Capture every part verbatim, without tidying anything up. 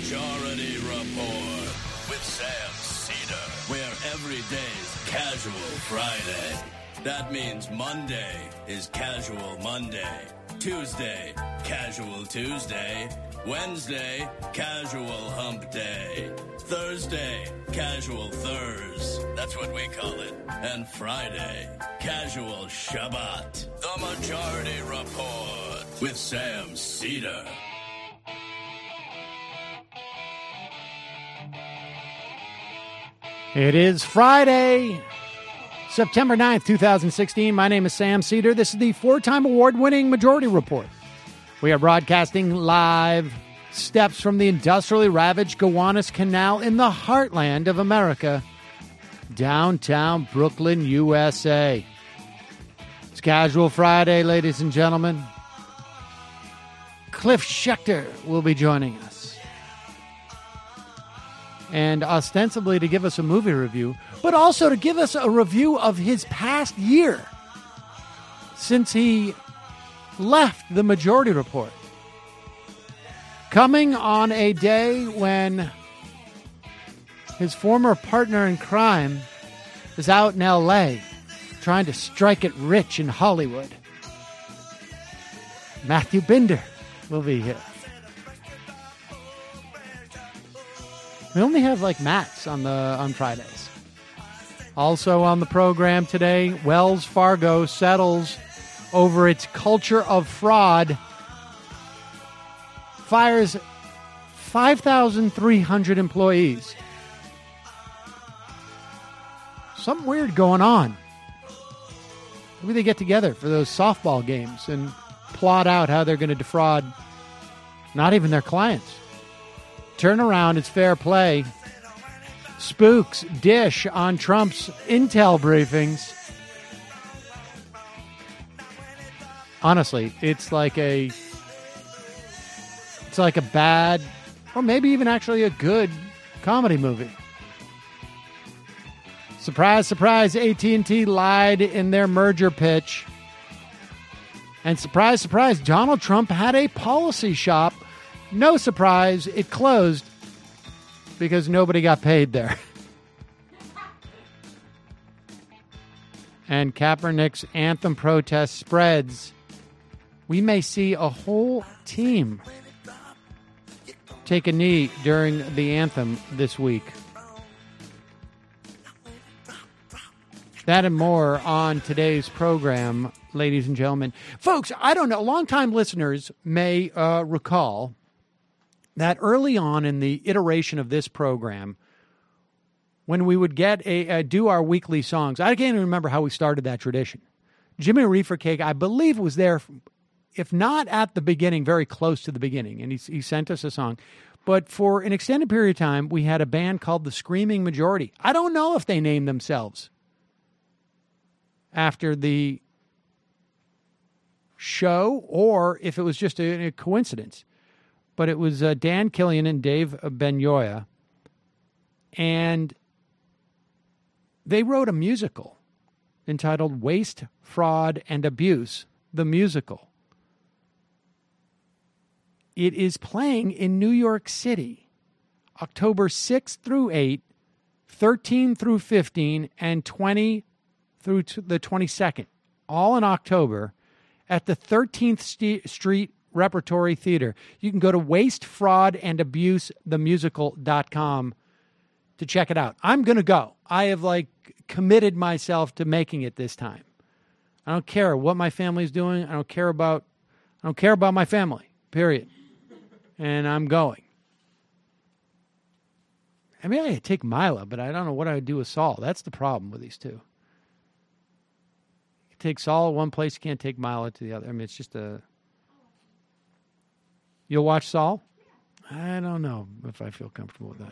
Majority Report with Sam Cedar, where every day's Casual Friday. That means Monday is Casual Monday, Tuesday, Casual Tuesday, Wednesday, Casual Hump Day, Thursday, Casual Thurs, that's what we call it, and Friday, Casual Shabbat. The Majority Report with Sam Cedar. It is Friday, September ninth, twenty sixteen. My name is Sam Cedar. This is the four-time award-winning Majority Report. We are broadcasting live steps from the industrially ravaged Gowanus Canal in the heartland of America, downtown Brooklyn, U S A. It's Casual Friday, ladies and gentlemen. Cliff Schechter will be joining us. And ostensibly to give us a movie review, but also to give us a review of his past year since he left the Majority Report. Coming on a day when his former partner in crime is out in L A trying to strike it rich in Hollywood. Matthew Binder will be here. We only have like Matts on the on Fridays. Also on the program today, Wells Fargo settles over its culture of fraud, fires five thousand three hundred employees. Something weird going on. Maybe they get together for those softball games and plot out how they're going to defraud not even their clients. Turn around, it's fair play. Spooks dish on Trump's intel briefings. Honestly, it's like a it's like a bad, or maybe even actually a good comedy movie. Surprise, surprise, A T and T lied in their merger pitch. And surprise, surprise, Donald Trump had a policy shop. No surprise, it closed because nobody got paid there. And Kaepernick's anthem protest spreads. We may see a whole team take a knee during the anthem this week. That and more on today's program, ladies and gentlemen. Folks, I don't know, longtime listeners may uh, recall that early on in the iteration of this program, when we would get a, a do our weekly songs, I can't even remember how we started that tradition. Jimmy Reefer Cake, I believe, was there, if not at the beginning, very close to the beginning, and he, he sent us a song. But for an extended period of time, we had a band called the Screaming Majority. I don't know if they named themselves after the show or if it was just a, a coincidence. But it was uh, Dan Killian and Dave Benyoya, and they wrote a musical entitled Waste, Fraud, and Abuse, the Musical. It is playing in New York City, October sixth through eighth, thirteen through fifteen, and twenty through the twenty-second, all in October, at the thirteenth Street Repertory Theater. You can go to waste fraud and abuse the musical dot com to check it out. I'm going to go. I have like committed myself to making it this time. I don't care what my family's doing. I don't care about I don't care about my family. Period. And I'm going. I mean, I take Mila, but I don't know what I would do with Saul. That's the problem with these two. You take Saul at one place, you can't take Mila to the other. I mean, it's just a... You'll watch Saul? I don't know if I feel comfortable with that.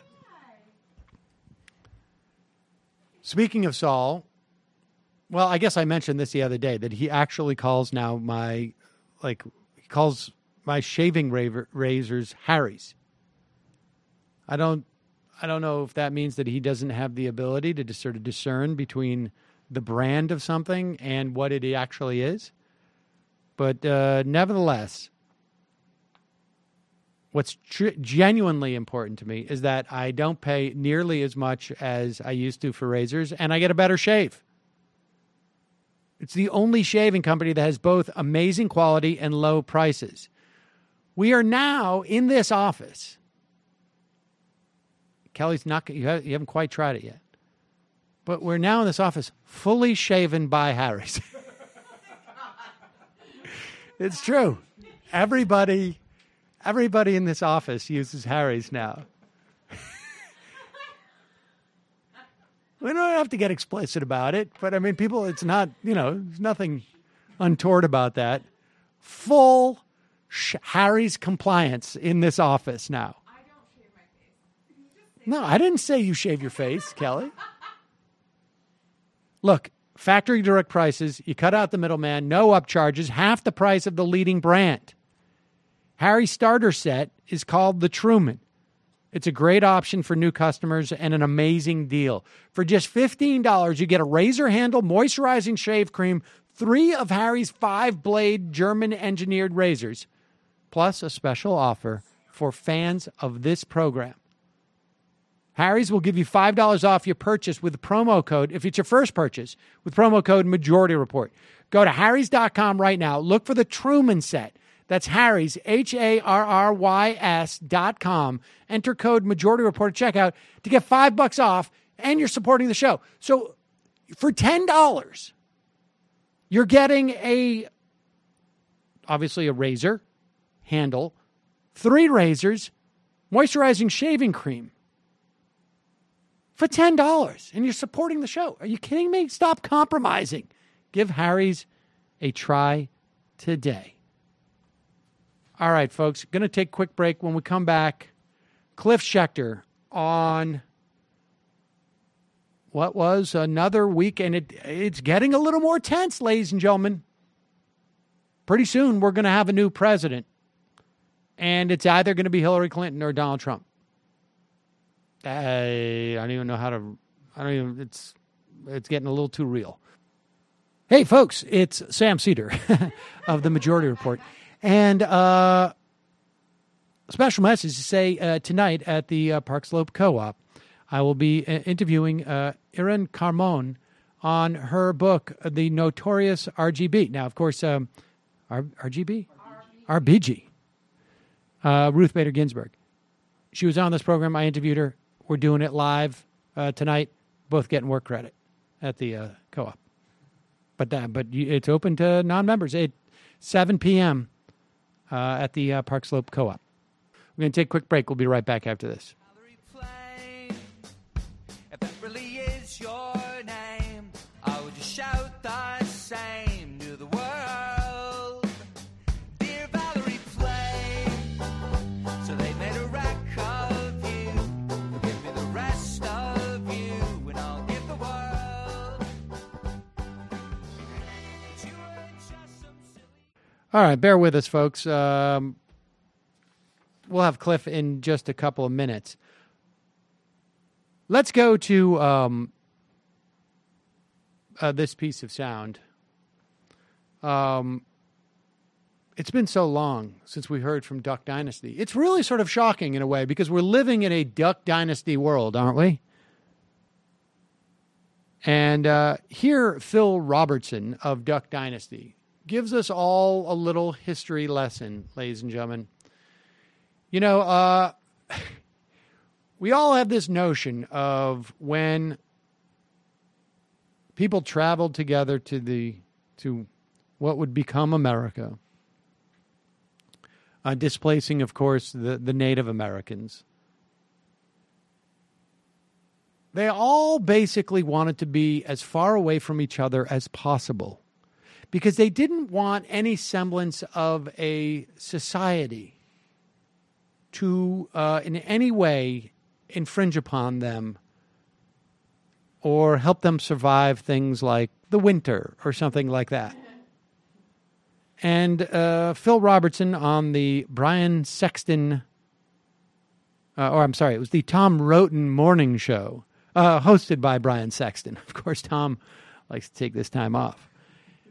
Speaking of Saul, well, I guess I mentioned this the other day, that he actually calls now my, like, he calls my shaving razors Harry's. I don't, I don't know if that means that he doesn't have the ability to just sort of discern between the brand of something and what it actually is. But uh, nevertheless, what's tr- genuinely important to me is that I don't pay nearly as much as I used to for razors, and I get a better shave. It's the only shaving company that has both amazing quality and low prices. We are now in this office. Kelly's not, you haven't quite tried it yet. But we're now in this office fully shaven by Harry's. It's true. Everybody, everybody in this office uses Harry's now. We don't have to get explicit about it, but I mean, people, it's not, you know, there's nothing untoward about that. Full sh- Harry's compliance in this office now. I don't shave my face. No, I didn't say you shave your face, Kelly. Look, factory direct prices, you cut out the middleman, no upcharges, half the price of the leading brand. Harry's starter set is called the Truman. It's a great option for new customers and an amazing deal. For just fifteen dollars, you get a razor handle moisturizing shave cream, three of Harry's five-blade German-engineered razors, plus a special offer for fans of this program. Harry's will give you five dollars off your purchase with the promo code, if it's your first purchase, with promo code Majority Report. Go to harrys dot com right now. Look for the Truman set. That's Harry's, H A R R Y S dot com. Enter code Majority Report at checkout to get five bucks off, and you're supporting the show. So for ten dollars, you're getting a, obviously a razor, handle, three razors, moisturizing shaving cream for ten dollars, and you're supporting the show. Are you kidding me? Stop compromising. Give Harry's a try today. All right, folks, going to take a quick break. When we come back, Cliff Schecter on what was another week, and it, it's getting a little more tense, ladies and gentlemen. Pretty soon, we're going to have a new president, and it's either going to be Hillary Clinton or Donald Trump. I, I don't even know how to, I don't even, it's, it's getting a little too real. Hey, folks, it's Sam Cedar of the Majority Report. And uh, a special message to say uh, tonight at the uh, Park Slope Co-op, I will be uh, interviewing uh, Erin Carmon on her book, The Notorious R G B. Now, of course, um, R- RGB? R B G. Uh, Ruth Bader Ginsburg. She was on this program. I interviewed her. We're doing it live uh, tonight. Both getting work credit at the uh, Co-op. But uh, but it's open to non-members. At seven p.m. Uh, at the uh, Park Slope Co-op. We're going to take a quick break. We'll be right back after this. If that really is your name, I would just shout the same to the world. Dear Valerie Flame, so they made a wreck of you. Give me the rest of you, and I'll give the world. But you were just some silly. All right, bear with us, folks. Um, we'll have Cliff in just a couple of minutes. Let's go to um, uh, this piece of sound. Um, it's been so long since we heard from Duck Dynasty. It's really sort of shocking in a way because we're living in a Duck Dynasty world, aren't we? And uh, here, Phil Robertson of Duck Dynasty gives us all a little history lesson, ladies and gentlemen. You know, uh, we all have this notion of when people traveled together to the to what would become America, uh, displacing, of course, the, the Native Americans. They all basically wanted to be as far away from each other as possible because they didn't want any semblance of a society to, uh, in any way, infringe upon them or help them survive things like the winter or something like that. And uh, Phil Robertson on the Brian Sexton, uh, or I'm sorry, it was the Tom Roten Morning Show, uh, hosted by Brian Sexton. Of course, Tom likes to take this time off.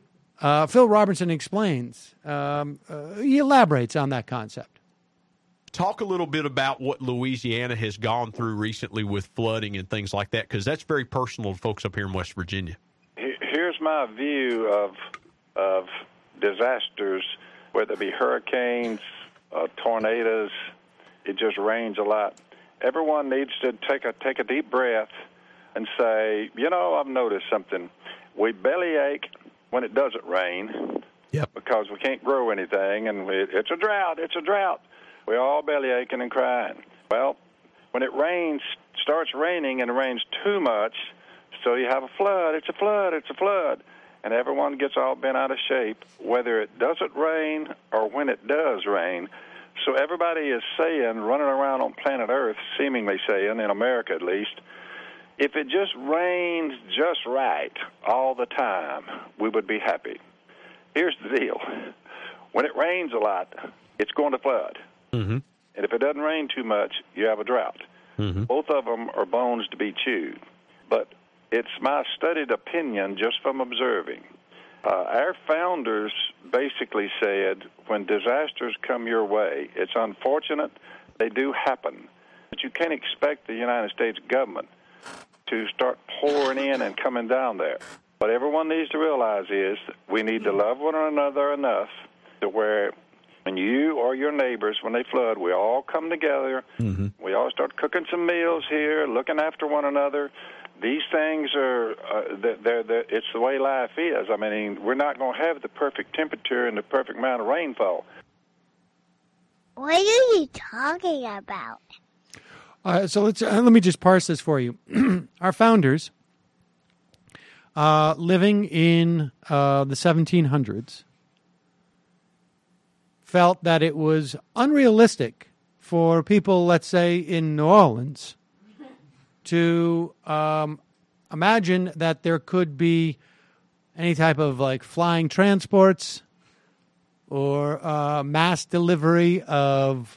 Uh, Phil Robertson explains, um, uh, he elaborates on that concept. talk a little bit about what Louisiana has gone through recently with flooding and things like that, because that's very personal to folks up here in West Virginia. Here's my view of of disasters, whether it be hurricanes, uh, tornadoes. It just rains a lot. Everyone needs to take a take a deep breath and say, you know, I've noticed something. We bellyache when it doesn't rain. Yep. Because we can't grow anything, and we, it's a drought, it's a drought. We're all belly aching and crying. Well, when it rains, starts raining, and it rains too much, so you have a flood. It's a flood, it's a flood. And everyone gets all bent out of shape, whether it doesn't rain or when it does rain. So everybody is saying, running around on planet Earth, seemingly saying, in America at least, if it just rains just right all the time, we would be happy. Here's the deal. When it rains a lot, it's going to flood. Mm-hmm. And if it doesn't rain too much, you have a drought. Mm-hmm. Both of them are bones to be chewed. But it's my studied opinion just from observing. Uh, our founders basically said, when disasters come your way, it's unfortunate, they do happen. But you can't expect the United States government to start pouring in and coming down there. What everyone needs to realize is that we need to love one another enough to where when you or your neighbors, when they flood, we all come together. Mm-hmm. We all start cooking some meals here, looking after one another. These things are, uh, they're, they're, it's the way life is. I mean, we're not going to have the perfect temperature and the perfect amount of rainfall. What are you talking about? Uh, so let's uh, let me just parse this for you. Our founders, uh, living in uh, the seventeen hundreds, felt that it was unrealistic for people, let's say, in New Orleans, to um, imagine that there could be any type of like flying transports or uh, mass delivery of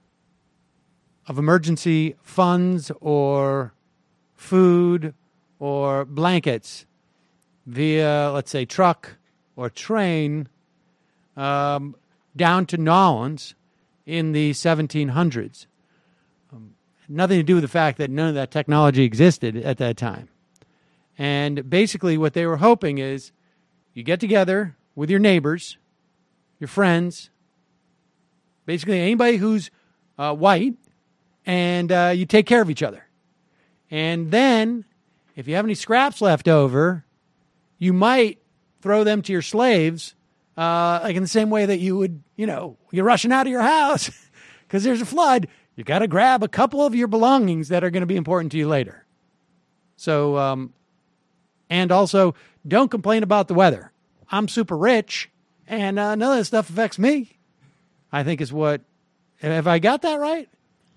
of emergency funds or food or blankets via, let's say, truck or train um, down to New Orleans in the seventeen hundreds. Um, nothing to do with the fact that none of that technology existed at that time. And basically what they were hoping is you get together with your neighbors, your friends, basically anybody who's uh, white, and uh, you take care of each other. And then, if you have any scraps left over, you might throw them to your slaves, uh, like in the same way that you would, you know, you're rushing out of your house because there's a flood. You got to grab a couple of your belongings that are going to be important to you later. So, um, and also, don't complain about the weather. I'm super rich, and uh, none of this stuff affects me, I think is what, have I got that right?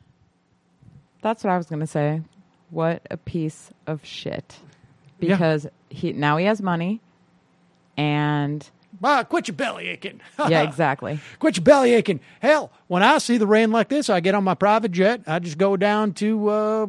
That's what I was going to say. What a piece of shit. Because yeah. he now he has money, and... Ah, quit your belly aching. Yeah, exactly. Quit your belly aching. Hell, when I see the rain like this, I get on my private jet. I just go down to uh,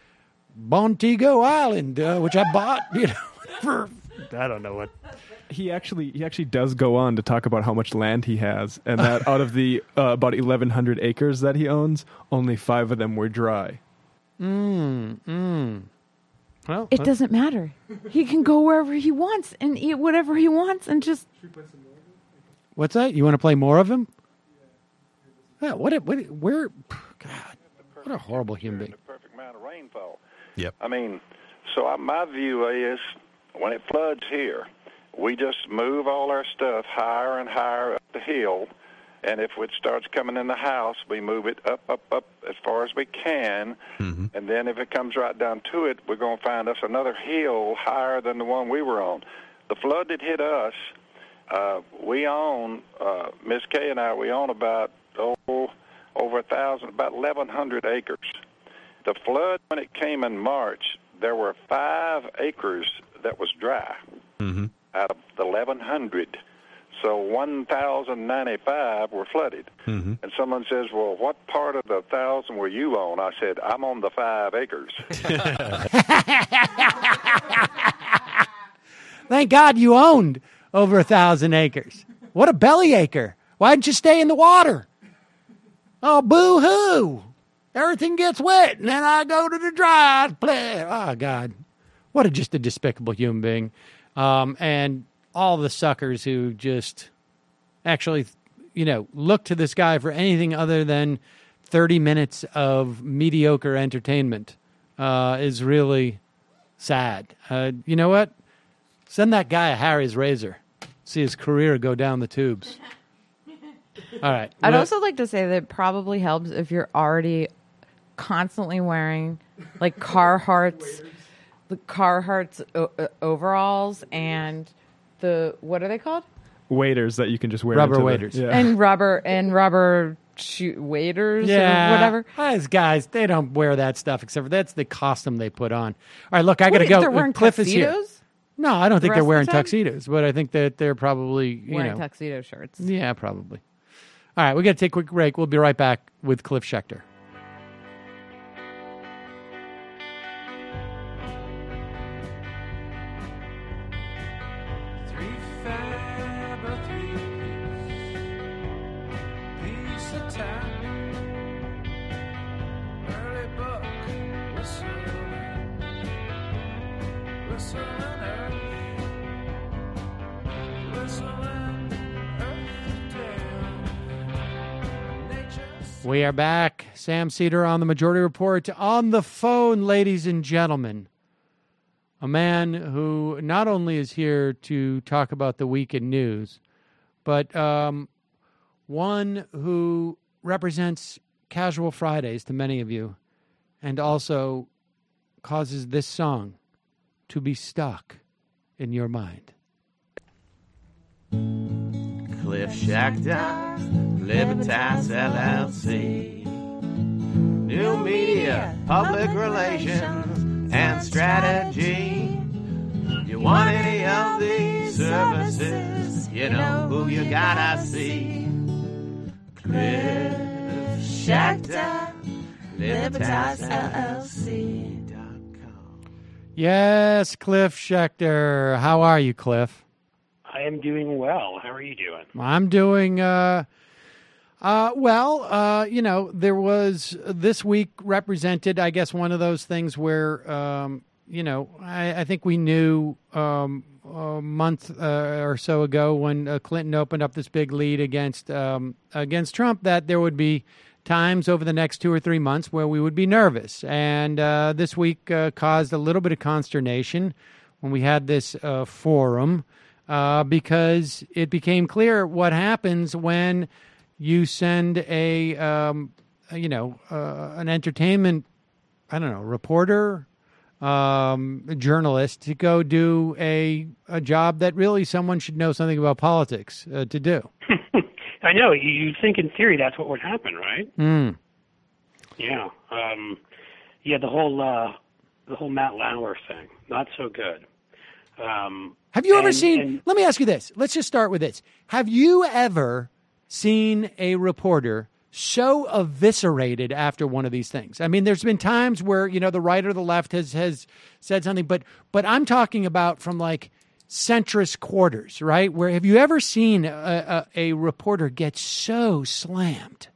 Montego Island, uh, which I bought, you know, for... I don't know what... He actually he actually does go on to talk about how much land he has, and that out of the uh, about eleven hundred acres that he owns, only five of them were dry. Mm, mm. Well, it doesn't matter. He can go wherever he wants and eat whatever he wants and just... What's that? You want to play more of him? Yeah, what, a, what a, where... God, what a horrible human being. The perfect amount of rainfall. Yep. I mean, so I, my view is when it floods here, we just move all our stuff higher and higher up the hill, and if it starts coming in the house, we move it up, up, up as far as we can, mm-hmm. and then if it comes right down to it, we're going to find us another hill higher than the one we were on. The flood that hit us, uh, we own, uh, Miss Kay and I, we own about, oh, over a thousand, about eleven hundred acres. The flood, when it came in March, there were five acres that was dry. Mm-hmm. Out of the eleven hundred. So one thousand ninety-five were flooded. Mm-hmm. And someone says, well, what part of the one thousand were you on? I said, I'm on the five acres. Thank God you owned over a thousand acres. What a belly acre. Why didn't you stay in the water? Oh, boo-hoo. Everything gets wet, and then I go to the dry place. Oh, God. What a just a despicable human being. Um, and all the suckers who just actually, you know, look to this guy for anything other than thirty minutes of mediocre entertainment uh, is really sad. Uh, you know what? Send that guy a Harry's razor. See his career go down the tubes. All right. I'd Well, also like to say that it probably helps if you're already constantly wearing like Carhartt's, the Carhartt's o- uh, overalls and the what are they called? Waders that you can just wear. Rubber into the- waders. yeah. And rubber and rubber shoe waders yeah, or whatever. These guys, they don't wear that stuff except for that's the costume they put on. All right, look, I got to Wait, go. They're wearing Cliff is here. tuxedos? No, I don't think rest they're of the wearing time? tuxedos, but I think that they're probably, you Wearing know. tuxedo shirts. Yeah, probably. All right, we got to take a quick break. We'll be right back with Cliff Schechter. Three fab or three piece of time. Early book, whistling, whistling earth, whistling earth tale. Nature's We are back. Sam Cedar on the Majority Report. On the phone, ladies and gentlemen, a man who not only is here to talk about the week in news, but um, one who represents Casual Fridays to many of you and also causes this song to be stuck in your mind. Cliff Schechter, Libertas L L C. New media, public relations, and strategy. You want any of these services, you know who you gotta see. Cliff Schechter, Libertas L L C dot com. Yes, Cliff Schechter. How are you, Cliff? I am doing well. How are you doing? I'm doing uh, uh, well. Uh, you know, there was this week represented, I guess, one of those things where, um, you know, I, I think we knew um, a month uh, or so ago when uh, Clinton opened up this big lead against um, against Trump that there would be times over the next two or three months where we would be nervous. And uh, this week uh, caused a little bit of consternation when we had this uh, forum. Uh, because it became clear what happens when you send a, um, you know, uh, an entertainment, I don't know, reporter, um, a journalist to go do a a job that really someone should know something about politics uh, to do. I know. You you think in theory that's what would happen, right? Mm. Yeah. Um, yeah. The whole uh, the whole Matt Lauer thing, not so good. Um, Have you ever and- seen, and- let me ask you this. Let's just start with this. Have you ever seen a reporter so eviscerated after one of these things? I mean, there's been times where, you know, the right or the left has, has said something, but, but I'm talking about from like centrist quarters, right? Where have you ever seen a, a, a reporter get so slammed?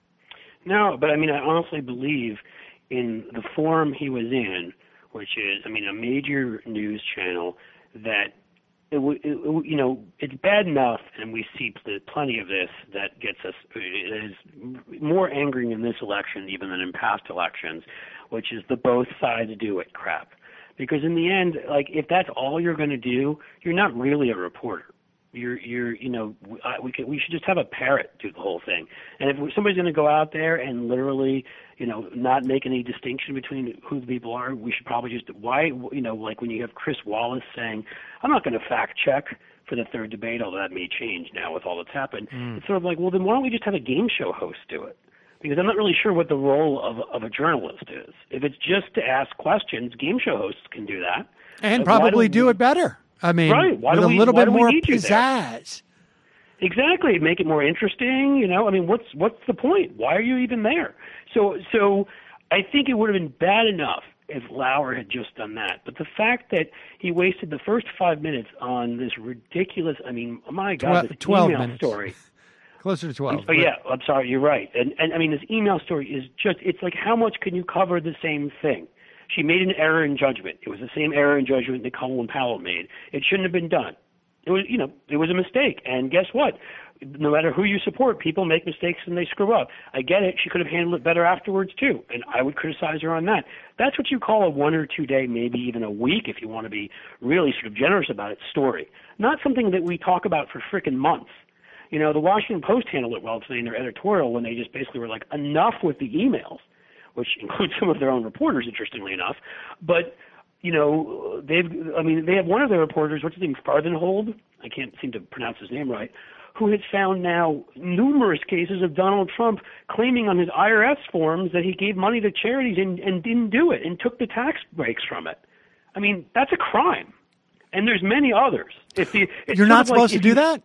No, but I mean, I honestly believe in the forum he was in, which is, I mean, a major news channel, that it, w- it w- you know, it's bad enough, and we see pl- plenty of this that gets us, it is more angering in this election even than in past elections, which is the both sides do it crap. Because in the end, like, if that's all you're going to do, you're not really a reporter. You're, you're, you know, I, we could, we should just have a parrot do the whole thing. And if somebody's going to go out there and literally, you know, not make any distinction between who the people are, we should probably just, why, you know, like when you have Chris Wallace saying, I'm not going to fact check for the third debate, although that may change now with all that's happened. Mm. It's sort of like, well, then why don't we just have a game show host do it? Because I'm not really sure what the role of, of a journalist is. If it's just to ask questions, game show hosts can do that. And But why probably do do we- it better. I mean, Right. Why with do a we- little why bit do we more need you there? pizzazz. Exactly, make it more interesting. You know, I mean, what's what's the point? Why are you even there? So, so I think it would have been bad enough if Lauer had just done that. But the fact that he wasted the first five minutes on this ridiculous, I mean, my God, Twelve- this twelve email minutes. story. Closer to twelve. Oh yeah, I'm sorry, you're right. And and I mean, this email story is just—it's like how much can you cover the same thing? She made an error in judgment. It was the same error in judgment that Colin Powell made. It shouldn't have been done. It was, you know, it was a mistake. And guess what? No matter who you support, people make mistakes and they screw up. I get it. She could have handled it better afterwards too, and I would criticize her on that. That's what you call a one or two day, maybe even a week, if you want to be really sort of generous about it, story. Not something that we talk about for frickin' months. You know, the Washington Post handled it well today in their editorial when they just basically were like, enough with the emails, which includes some of their own reporters, interestingly enough. But, you know, they've, I mean, they have one of their reporters, what's his name, Farthenhold? I can't seem to pronounce his name right, who has found now numerous cases of Donald Trump claiming on his I R S forms that he gave money to charities and, and didn't do it and took the tax breaks from it. I mean, that's a crime. And there's many others. If the, You're not supposed like to do you, that?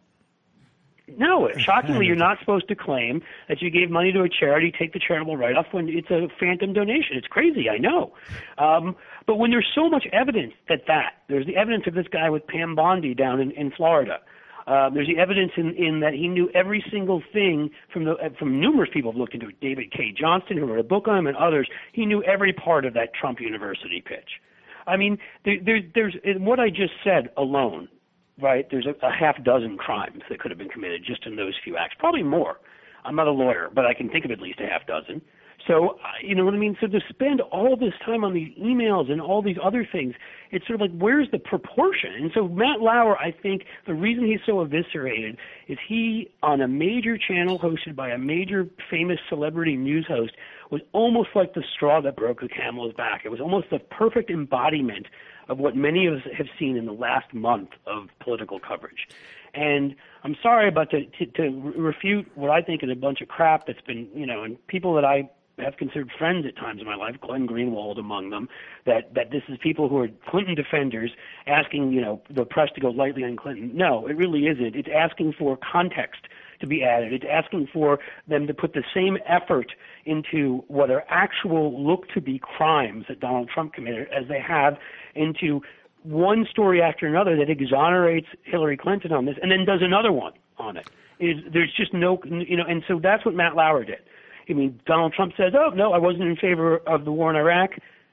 No, shockingly, you're not supposed to claim that you gave money to a charity, take the charitable write-off when it's a phantom donation. It's crazy, I know. Um, but when there's so much evidence that that, there's the evidence of this guy with Pam Bondi down in, in Florida. Uh, there's the evidence in, in that he knew every single thing from the from numerous people who've looked into it. David K. Johnston, who wrote a book on him, and others. He knew every part of that Trump University pitch. I mean, there, there, there's in what I just said alone. Right, there's a, a half dozen crimes that could have been committed just in those few acts, probably more. I'm not a lawyer, but I can think of at least a half dozen. So, uh, you know what I mean? So to spend all this time on these emails and all these other things, it's sort of like, where's the proportion? And so Matt Lauer, I think the reason he's so eviscerated is he, on a major channel hosted by a major famous celebrity news host, was almost like the straw that broke the camel's back. It was almost the perfect embodiment of what many of us have seen in the last month of political coverage. And I'm sorry about to, to, to refute what I think is a bunch of crap that's been, you know, and people that I have considered friends at times in my life, Glenn Greenwald among them, that, that this is people who are Clinton defenders asking, you know, the press to go lightly on Clinton. No, it really isn't. It's asking for context to be added. It's asking for them to put the same effort into what are actual look-to-be crimes that Donald Trump committed as they have into one story after another that exonerates Hillary Clinton on this and then does another one on it. Is there's just no, you know, and so that's what Matt Lauer did. I mean, Donald Trump says, oh, no, I wasn't in favor of the war in Iraq.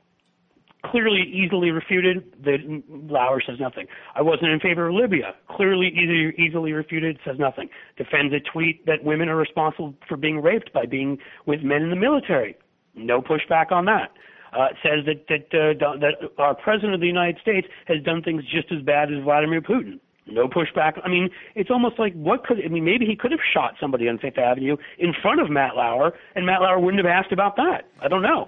Clearly, easily refuted. The, Lauer says nothing. I wasn't in favor of Libya. Clearly, easily, easily refuted, says nothing. Defends a tweet that women are responsible for being raped by being with men in the military. No pushback on that. Uh, says that that, uh, that our president of the United States has done things just as bad as Vladimir Putin. No pushback. I mean, it's almost like what could, I mean, maybe he could have shot somebody on Fifth Avenue in front of Matt Lauer, and Matt Lauer wouldn't have asked about that. I don't know.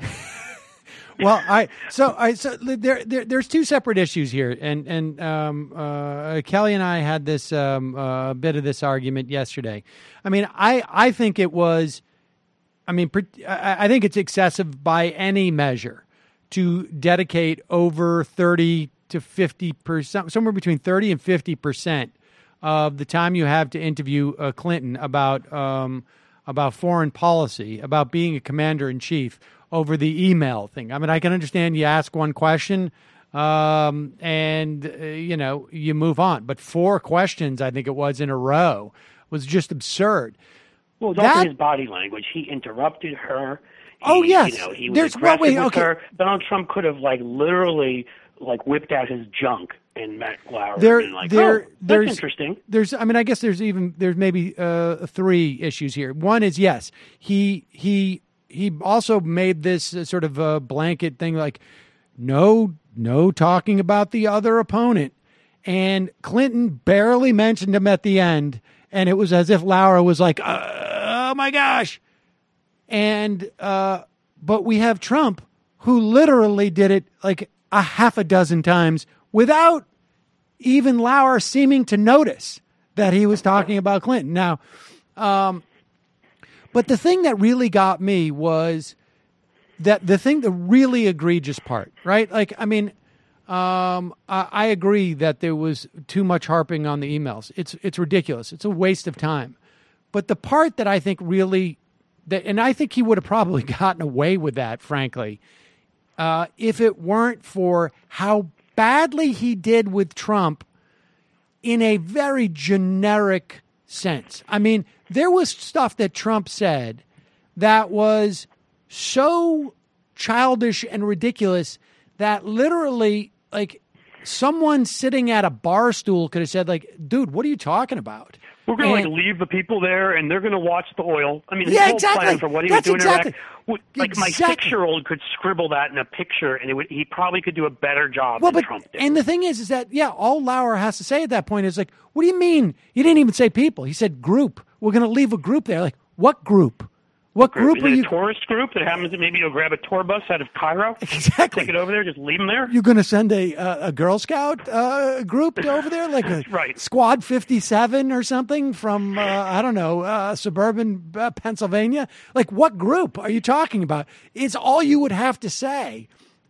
Well, I so I so there, there there's two separate issues here, and and um, uh, Kelly and I had this um, uh, bit of this argument yesterday. I mean, I I think it was, I mean, I think it's excessive by any measure to dedicate over thirty to fifty percent, somewhere between thirty and fifty percent of the time you have to interview uh, Clinton about um, about foreign policy, about being a commander in chief, over the email thing. I mean, I can understand you ask one question um, and, uh, you know, you move on. But four questions, I think it was, in a row was just absurd. Well, it was that, also his body language. He interrupted her. He, oh, yes. You know, he was There's, aggressive well, wait, with okay. her. Donald Trump could have, like, literally, like, whipped out his junk. And Matt Lauer there, would have been like, there, oh, that's there's, interesting. There's, I mean, I guess there's even, there's maybe uh, three issues here. One is, yes, he, he, he also made this uh, sort of a blanket thing like, no, no talking about the other opponent. And Clinton barely mentioned him at the end. And it was as if Lauer was like, uh, oh my gosh. And, uh, but we have Trump who literally did it like a half a dozen times without even Lauer seeming to notice that he was talking about Clinton. Now, um, but the thing that really got me was that the thing, the really egregious part, right? Like, I mean, um, I, I agree that there was too much harping on the emails. It's it's ridiculous. It's a waste of time. But the part that I think really, that, and I think he would have probably gotten away with that, frankly, uh, if it weren't for how badly he did with Trump in a very generic sense. I mean, there was stuff that Trump said that was so childish and ridiculous that literally, like, someone sitting at a bar stool could have said, like, dude, what are you talking about? We're going to And- like leave the people there, and they're going to watch the oil. I mean, his Yeah, whole exactly. plan for what he That's was doing exactly- in Iraq. would- Like my Exactly. six-year-old could scribble that in a picture, and it would, he probably could do a better job Well, than but Trump did. and the thing is, is that yeah, all Lauer has to say at that point is like, what do you mean? He didn't even say people. He said group. We're going to leave a group there. Like, what group? What group Is are it you? a tourist group that happens to maybe go grab a tour bus out of Cairo? Exactly. Take it over there, just leave them there? You're going to send a uh, a Girl Scout uh, group over there, like a Right. Squad fifty-seven or something from uh, I don't know, uh, suburban uh, Pennsylvania. Like, what group are you talking about? It's all you would have to say,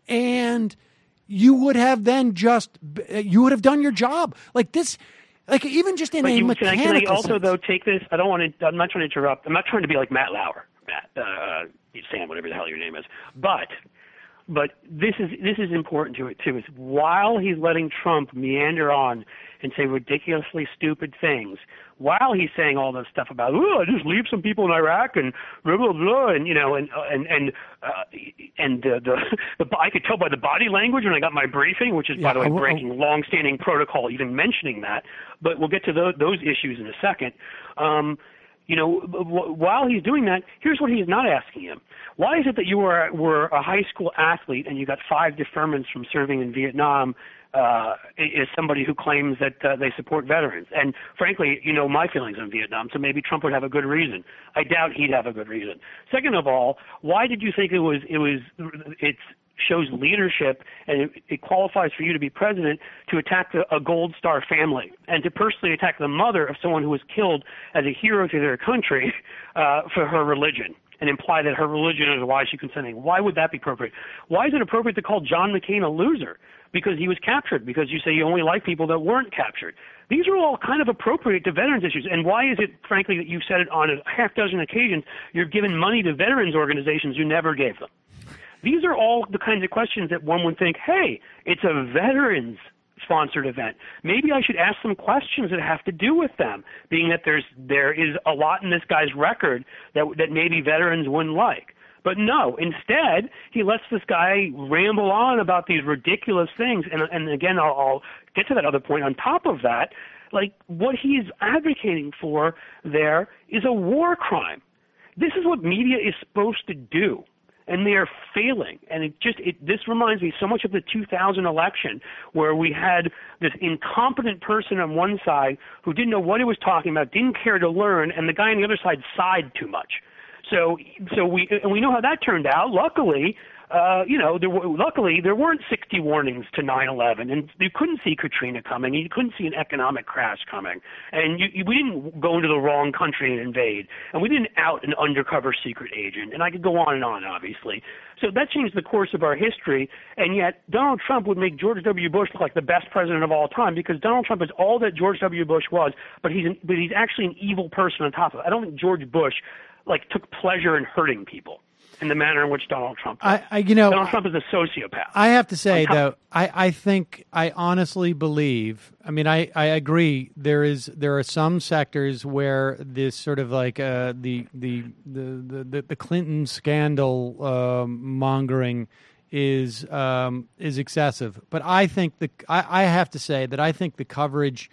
and you would have then just you would have done your job. Like this, like even just in But a you, can I, mechanical can I also sense. though take this? I don't want to. I'm not trying to interrupt. I'm not trying to be like Matt Lauer, Matt, uh, Sam, whatever the hell your name is. But, but this is this is important to it too. Is while he's letting Trump meander on and say ridiculously stupid things, while he's saying all this stuff about, oh, just leave some people in Iraq and blah blah blah, and you know, and and and uh, and the, the the I could tell by the body language when I got my briefing, which is Yeah, by the way I will- breaking long-standing protocol, even mentioning that. But we'll get to those, those issues in a second. Um, you know, w- while he's doing that, here's what he's not asking him. Why is it that you were were a high school athlete and you got five deferments from serving in Vietnam? Uh, is somebody who claims that uh, they support veterans. And frankly, you know my feelings on Vietnam, so maybe Trump would have a good reason. I doubt he'd have a good reason. Second of all, why did you think it was it was it shows leadership and it, it qualifies for you to be president to attack a, a Gold Star family and to personally attack the mother of someone who was killed as a hero to their country uh, for her religion? And imply that her religion is why she consenting. Why would that be appropriate? Why is it appropriate to call John McCain a loser? Because he was captured, because you say you only like people that weren't captured. These are all kind of appropriate to veterans issues. And why is it, frankly, that you've said it on a half dozen occasions, you're giving money to veterans organizations you never gave them? These are all the kinds of questions that one would think, hey, it's a veterans sponsored event. Maybe I should ask some questions that have to do with them, being that there's there is a lot in this guy's record that that maybe veterans wouldn't like. But no, instead, he lets this guy ramble on about these ridiculous things. And, and again, I'll, I'll get to that other point. On top of that, like what he's advocating for there is a war crime. This is what media is supposed to do. And they are failing. And it just it, this reminds me so much of the two thousand election where we had this incompetent person on one side who didn't know what he was talking about, didn't care to learn, and the guy on the other side sighed too much. So, so we and we know how that turned out. Luckily, uh, you know, there were, luckily there weren't sixty warnings to nine eleven, and you couldn't see Katrina coming. You couldn't see an economic crash coming, and you, you, we didn't go into the wrong country and invade, and we didn't out an undercover secret agent, and I could go on and on, obviously. So that changed the course of our history, and yet Donald Trump would make George W. Bush look like the best president of all time because Donald Trump is all that George W. Bush was, but he's an, but he's actually an evil person on top of it. I don't think George Bush like took pleasure in hurting people in the manner in which Donald Trump does. I, I you know, Donald Trump is a sociopath. I have to say, On top- though, I, I think I honestly believe. I mean, I, I agree. There is there are some sectors where this sort of like uh, the, the, the the the Clinton scandal um, mongering is um, is excessive. But I think the I, I have to say that I think the coverage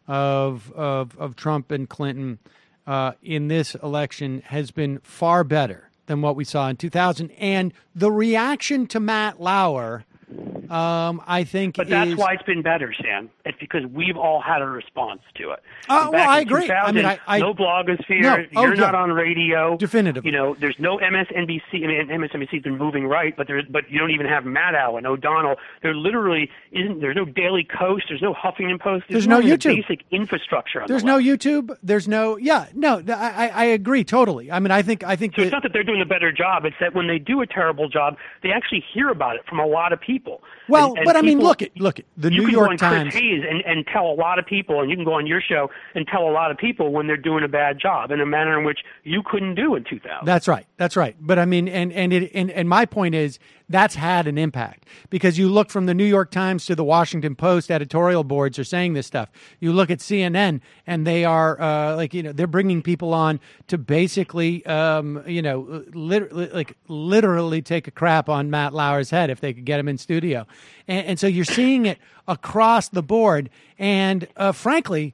of of, of Trump and Clinton uh, in this election has been far better than what we saw in two thousand. And the reaction to Matt Lauer, um, I think, But that's is, why it's been better, Sam. It's because we've all had a response to it. Oh, Back well, I in agree. I mean, I- I- no blogosphere. No. Oh, You're yeah. not on radio. Definitively. You know, there's no M S N B C. I mean, M S N B C's been moving right, but there's but you don't even have Maddow and O'Donnell. There literally isn't. There's no Daily Coast. There's no Huffington Post. There's no even a YouTube. Basic infrastructure. On There's the no left. YouTube. There's no. Yeah. No. I, I I agree totally. I mean, I think I think So it's that, not that they're doing a better job. It's that when they do a terrible job, they actually hear about it from a lot of people. Well, And- and but I mean, people- look at look at the you New can York go on Times. Chris Hayes and, and tell a lot of people, and you can go on your show and tell a lot of people when they're doing a bad job in a manner in which you couldn't do in two thousand. That's right. That's right. But I mean, and and it and, and my point is that's had an impact because you look from the New York Times to the Washington Post editorial boards are saying this stuff. You look at C N N and they are uh, like you know they're bringing people on to basically um, you know literally like literally take a crap on Matt Lauer's head if they could get him in studio, and, and so you're seeing it across the board. And uh, frankly.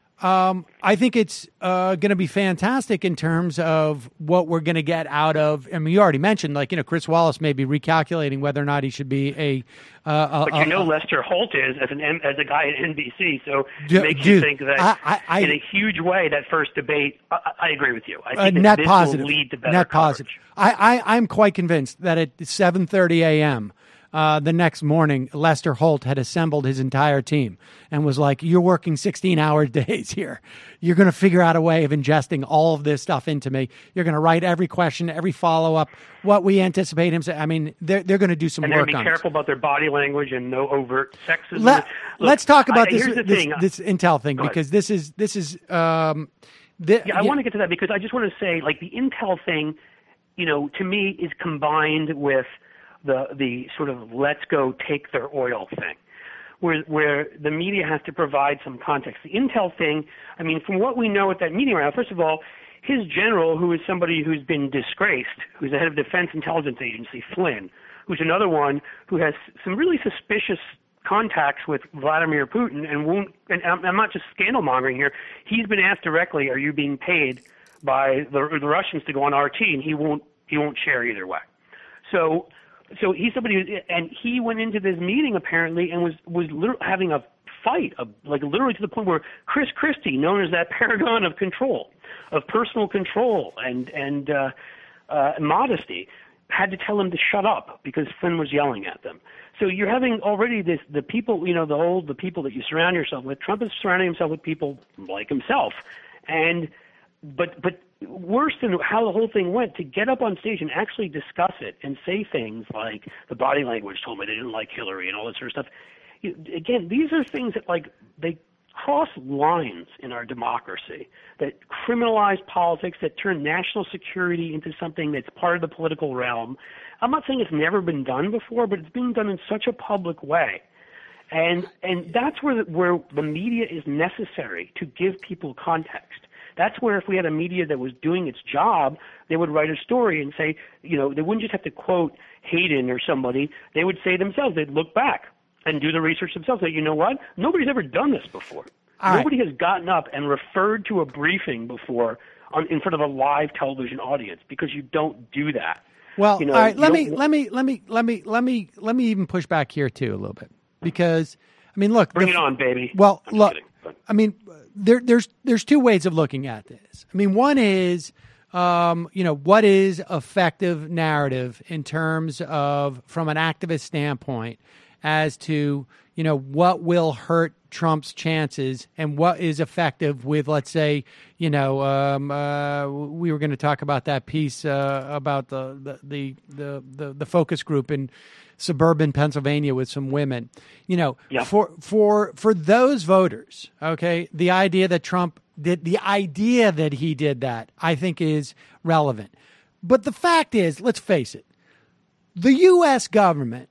Um, I think it's uh, going to be fantastic in terms of what we're going to get out of. I mean, you already mentioned, like, you know, Chris Wallace may be recalculating whether or not he should be a. Uh, But a, you know, a, Lester Holt is as an as a guy at N B C, so Dude, it makes you dude, think that I- I- I- in a huge way that first debate. I, I agree with you. I uh, think that net this positive. will lead to better net coverage. positive. I, I, I'm quite convinced that at seven thirty a.m. Uh, the next morning, Lester Holt had assembled his entire team and was like, "You're working sixteen-hour days here. You're going to figure out a way of ingesting all of this stuff into me. You're going to write every question, every follow-up, what we anticipate him saying." I mean, they're they're going to do some And they're work going to on be this. careful about their body language and no overt sexism. Let, Look, let's talk about I, this here's the this, thing. this Intel thing Go ahead. because this is this is um, thi- Yeah, I want to get to that because I just want to say, like, the Intel thing, you know, to me is combined with the the sort of let's go take their oil thing, where where the media has to provide some context. The Intel thing, I mean, from what we know at that meeting right now, first of all, his general, who is somebody who's been disgraced, who's the head of Defense Intelligence Agency, Flynn, who's another one who has some really suspicious contacts with Vladimir Putin and won't, and I'm, I'm not just scandal mongering here, he's been asked directly, are you being paid by the, the Russians to go on R T, and he won't, he won't share either way. So, so he's somebody, who, and he went into this meeting apparently and was, was literally having a fight, a, like literally to the point where Chris Christie, known as that paragon of control, of personal control and, and, uh, uh, modesty, had to tell him to shut up because Flynn was yelling at them. So you're having already this, the people, you know, the old, the people that you surround yourself with. Trump is surrounding himself with people like himself. And, but, but worse than how the whole thing went, to get up on stage and actually discuss it and say things like the body language told me they didn't like Hillary and all that sort of stuff. You, again, these are things that, like, they cross lines in our democracy, that criminalize politics, that turn national security into something that's part of the political realm. I'm not saying it's never been done before, but it's being done in such a public way. And and that's where the, where the media is necessary to give people context. That's where if we had a media that was doing its job, they would write a story and say, you know, they wouldn't just have to quote Hayden or somebody. They would say themselves, they'd look back and do the research themselves. Say, you know what? Nobody's ever done this before. All right. Nobody has gotten up and referred to a briefing before on, in front of a live television audience, because you don't do that. Well, You know, all right. you Let me don't- let me let me let me let me let me even push back here too a little bit, because I mean, look. Bring the- it on, baby. Well, I'm just look. kidding, but- I mean, there there's there's two ways of looking at this. I mean, one is, um, you know, what is effective narrative in terms of from an activist standpoint as to, you know, what will hurt Trump's chances and what is effective with, let's say, you know, um, uh, we were going to talk about that piece uh, about the, the, the, the, the, the focus group in suburban Pennsylvania with some women, you know, Yeah. for, for, for those voters, okay, the idea that Trump did, the idea that he did that, I think is relevant. But the fact is, let's face it, the U S government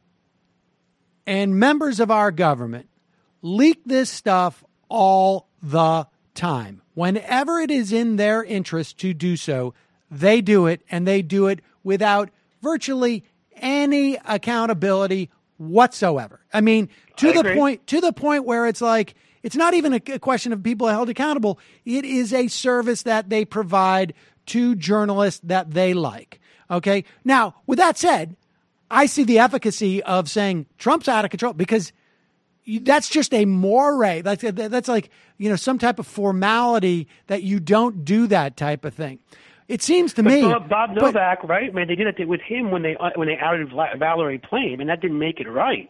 and members of our government leak this stuff all the time. Whenever it is in their interest to do so, they do it, and they do it without virtually any accountability whatsoever. I mean, to I the agree. point to the point where it's like, it's not even a, a question of people held accountable. It is a service that they provide to journalists that they like. Okay. Now, with that said, I see the efficacy of saying Trump's out of control, because you- that's just a moray. That's, that's like, you know, some type of formality that you don't do that type of thing. It seems to But me. Bob, Bob but- Novak, right? I mean, they did it with him when they uh, when they outed Vla- Valerie Plame, and that didn't make it right.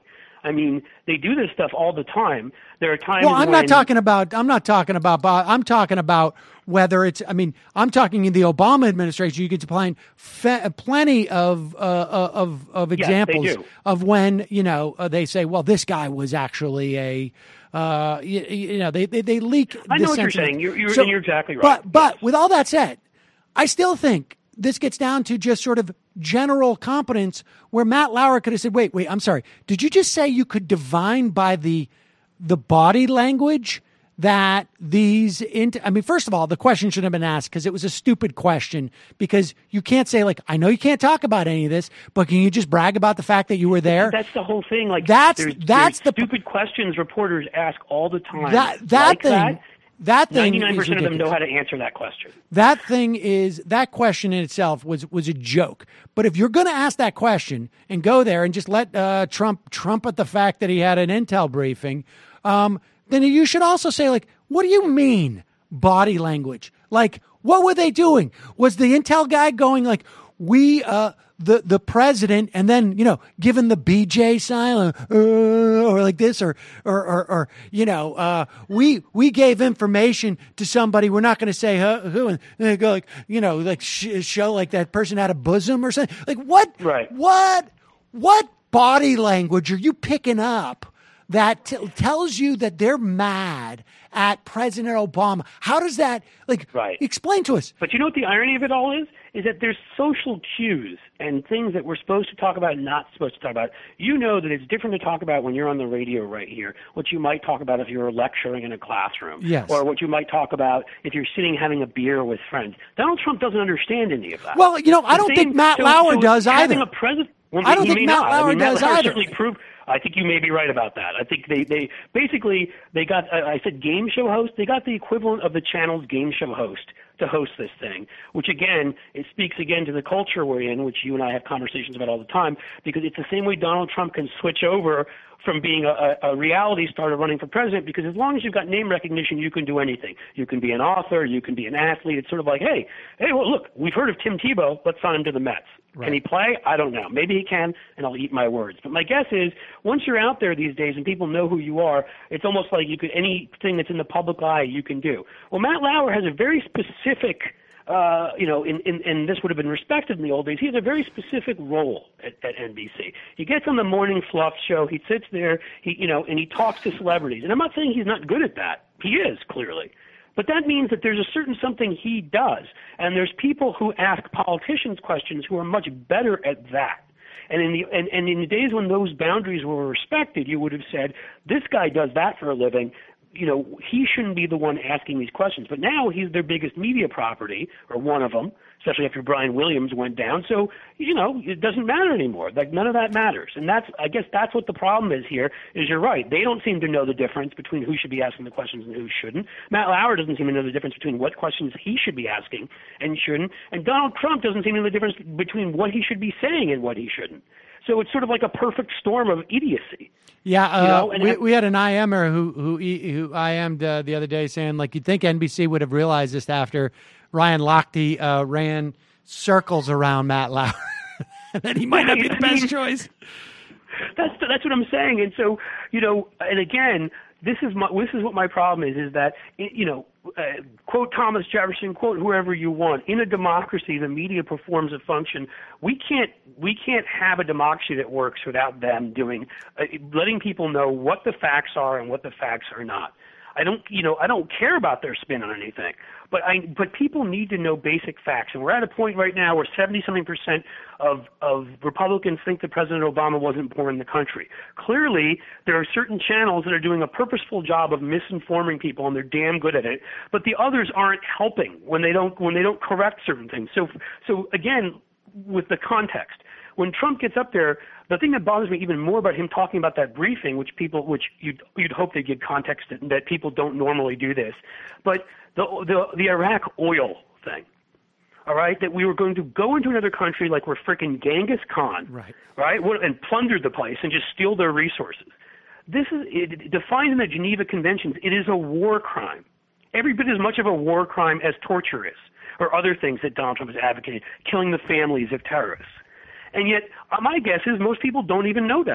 I mean, they do this stuff all the time. There are times Well, I'm when, not talking about. I'm not talking about. I'm talking about whether it's. I mean, I'm talking in the Obama administration. You could find fe- plenty of uh, of of Yes, they examples do. of when you know uh, they say, well, this guy was actually a. Uh, you, you know, they they, they leak. I know this what you're sense of- saying. You're, you're, So- and you're exactly right. But but with all that said, I still think this gets down to just sort of general competence where Matt Lauer could have said, wait, wait, I'm sorry. Did you just say you could divine by the the body language that these, int- I mean, first of all, the question shouldn't have been asked because it was a stupid question because you can't say like, I know you can't talk about any of this, but can you just brag about the fact that you were there? That's the whole thing. Like That's- there's, that's there's the- stupid questions reporters ask all the time. That- that like thing- that, that thing is ninety-nine percent of them ridiculous. know how to answer that question. That thing is that question in itself was was a joke. But if you're going to ask that question and go there and just let uh, Trump trumpet the fact that he had an intel briefing, um, then you should also say like, what do you mean body language? Like, what were they doing? Was the intel guy going like, we uh, the the president, and then you know, given the B J sign, uh, or like this, or or or, or you know, uh, we we gave information to somebody. We're not going to say who, who, and they go like, you know, like sh- show like that person had a bosom or something. Like what? Right. What? What body language are you picking up that t- tells you that they're mad at President Obama? How does that like? Right. Explain to us. But you know what the irony of it all is? Is that there's social cues and things that we're supposed to talk about and not supposed to talk about. You know that it's different to talk about when you're on the radio right here, what you might talk about if you're lecturing in a classroom, Yes. or what you might talk about if you're sitting having a beer with friends. Donald Trump doesn't understand any of that. Well, you know, I The don't same- think Matt so- Lauer so does having either. A president, well, I don't you think may Matt not. Lauer I mean, does Matt Lauer either. certainly proved. I think you may be right about that. I think they, they basically they got uh, I said game show host. They got the equivalent of the channel's game show host to host this thing, which again it speaks again to the culture we're in, which you and I have conversations about all the time. Because it's the same way Donald Trump can switch over from being a, a reality star to running for president, because as long as you've got name recognition, you can do anything. You can be an author, you can be an athlete. It's sort of like, hey, hey, well, look, we've heard of Tim Tebow. Let's sign him to the Mets. Right. Can he play? I don't know. Maybe he can, and I'll eat my words. But my guess is, once you're out there these days and people know who you are, it's almost like you could anything that's in the public eye you can do. Well, Matt Lauer has a very specific. Uh, you know, in, in, and this would have been respected in the old days. He has a very specific role at, at N B C. He gets on the morning fluff show. He sits there, he, you know, and he talks to celebrities. And I'm not saying he's not good at that. He is, clearly. But that means that there's a certain something he does. And there's people who ask politicians questions who are much better at that. And in the and, and in the days when those boundaries were respected, you would have said, this guy does that for a living. You know, he shouldn't be the one asking these questions. But now he's their biggest media property, or one of them, especially after Brian Williams went down. So, you know, it doesn't matter anymore. Like, none of that matters. And that's, I guess that's what the problem is here, is you're right. They don't seem to know the difference between who should be asking the questions and who shouldn't. Matt Lauer doesn't seem to know the difference between what questions he should be asking and shouldn't. And Donald Trump doesn't seem to know the difference between what he should be saying and what he shouldn't. So it's sort of like a perfect storm of idiocy. Yeah, uh, You know, and we I- we had an I M er who who who I M'd uh, the other day saying like you'd think N B C would have realized this after Ryan Lochte uh, ran circles around Matt Lauer that he might not be the I best mean, choice. That's that's what I'm saying. And so, you know, and again, this is my this is what my problem is is that, you know, uh, quote Thomas Jefferson, quote whoever you want. In a democracy, the media performs a function. We can't we can't have a democracy that works without them doing uh, letting people know what the facts are and what the facts are not. I don't, you know, I don't care about their spin on anything, but I, but people need to know basic facts, and we're at a point right now where seventy something percent of of Republicans think that President Obama wasn't born in the country. Clearly, there are certain channels that are doing a purposeful job of misinforming people, and they're damn good at it. But the others aren't helping when they don't when they don't correct certain things. So, so again, with the context. When Trump gets up there, the thing that bothers me even more about him talking about that briefing, which people, which you'd, you'd hope they give context that, that people don't normally do this, but the, the the Iraq oil thing, all right, that we were going to go into another country like we're freaking Genghis Khan, Right. right, and plunder the place and just steal their resources. This is it, defined in the Geneva Conventions. It is a war crime, every bit as much of a war crime as torture is, or other things that Donald Trump is advocating, killing the families of terrorists. And yet, uh, my guess is most people don't even know that.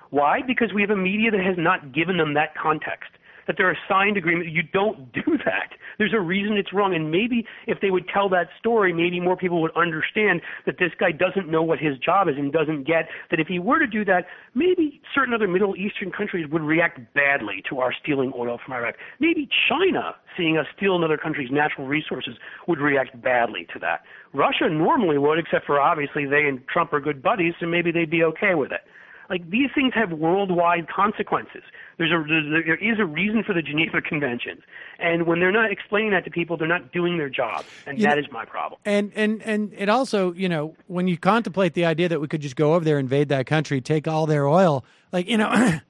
Why? Because we have a media that has not given them that context, that there are signed agreements. You don't do that. There's a reason it's wrong. And maybe if they would tell that story, maybe more people would understand that this guy doesn't know what his job is and doesn't get that if he were to do that, maybe certain other Middle Eastern countries would react badly to our stealing oil from Iraq. Maybe China, seeing us steal another country's natural resources, would react badly to that. Russia normally would, except for obviously they and Trump are good buddies, so maybe they'd be okay with it. Like, these things have worldwide consequences. There's a, there is a reason for the Geneva Conventions. And when they're not explaining that to people, they're not doing their job. And You that know- is my problem. And and and it also, you know, when you contemplate the idea that we could just go over there, invade that country, take all their oil, like, you know,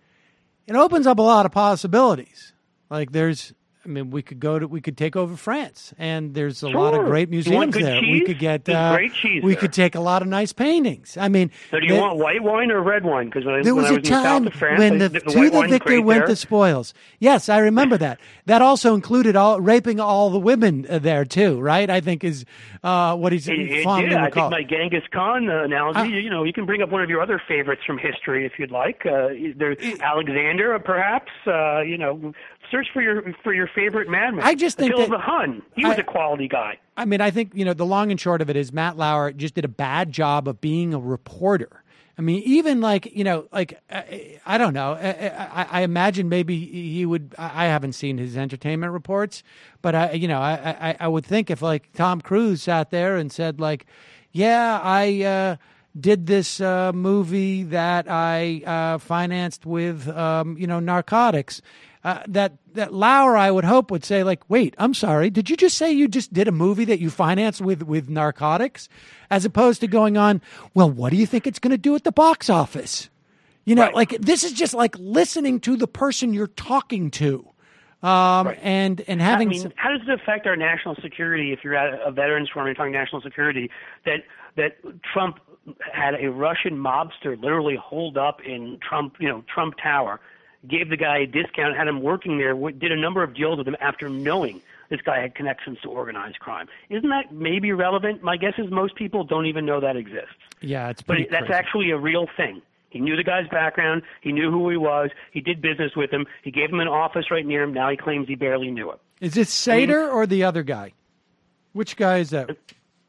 it opens up a lot of possibilities. Like, there's, I mean, we could go to, we could take over France, and there's a lot of Sure. great You want museums good there. We cheese? could get, There's uh, great cheese we there. could take a lot of nice paintings. I mean, So do you the- want white wine or red wine? Because when, I- there when was I a was in the time south of France, when the, the, the to white the wine's victor great went there. the spoils. Yes, I remember that. That also included all raping all the women uh, there too, right? I think is uh, what he's It, it fondly did. I recalled. think my Genghis Khan uh, analogy, Uh, you know, you can bring up one of your other favorites from history if you'd like. Uh, there's Alexander, uh, perhaps. Uh, you know, search for your for your favorite madman. I just think Attila that- the Hun. He was I- a quality guy. I mean, I think, you know, the long and short of it is Matt Lauer just did a bad job of being a reporter. I mean, even like, you know, like, I, I don't know. I, I, I imagine maybe he would, I haven't seen his entertainment reports, but I, you know, I, I, I would think if like Tom Cruise sat there and said like, yeah, I uh, did this uh, movie that I uh, financed with, um, you know, narcotics. Uh, that that Lauer, I would hope, would say like, wait, I'm sorry, did you just say you just did a movie that you financed with with narcotics, as opposed to going on, well, what do you think it's going to do at the box office? You know, Right. like this is just like listening to the person you're talking to, um, Right. and and having. I mean, how does it affect our national security if you're at a veterans forum and talking national security that that Trump had a Russian mobster literally holed up in Trump, you know, Trump Tower, gave the guy a discount, had him working there, w- did a number of deals with him after knowing this guy had connections to organized crime. Isn't that maybe relevant? My guess is most people don't even know that exists. yeah, it's But pretty it, that's crazy. actually a real thing. He knew the guy's background. He knew who he was. He did business with him. He gave him an office right near him. Now he claims he barely knew him. Is this Sater or the other guy? Which guy is that? Uh,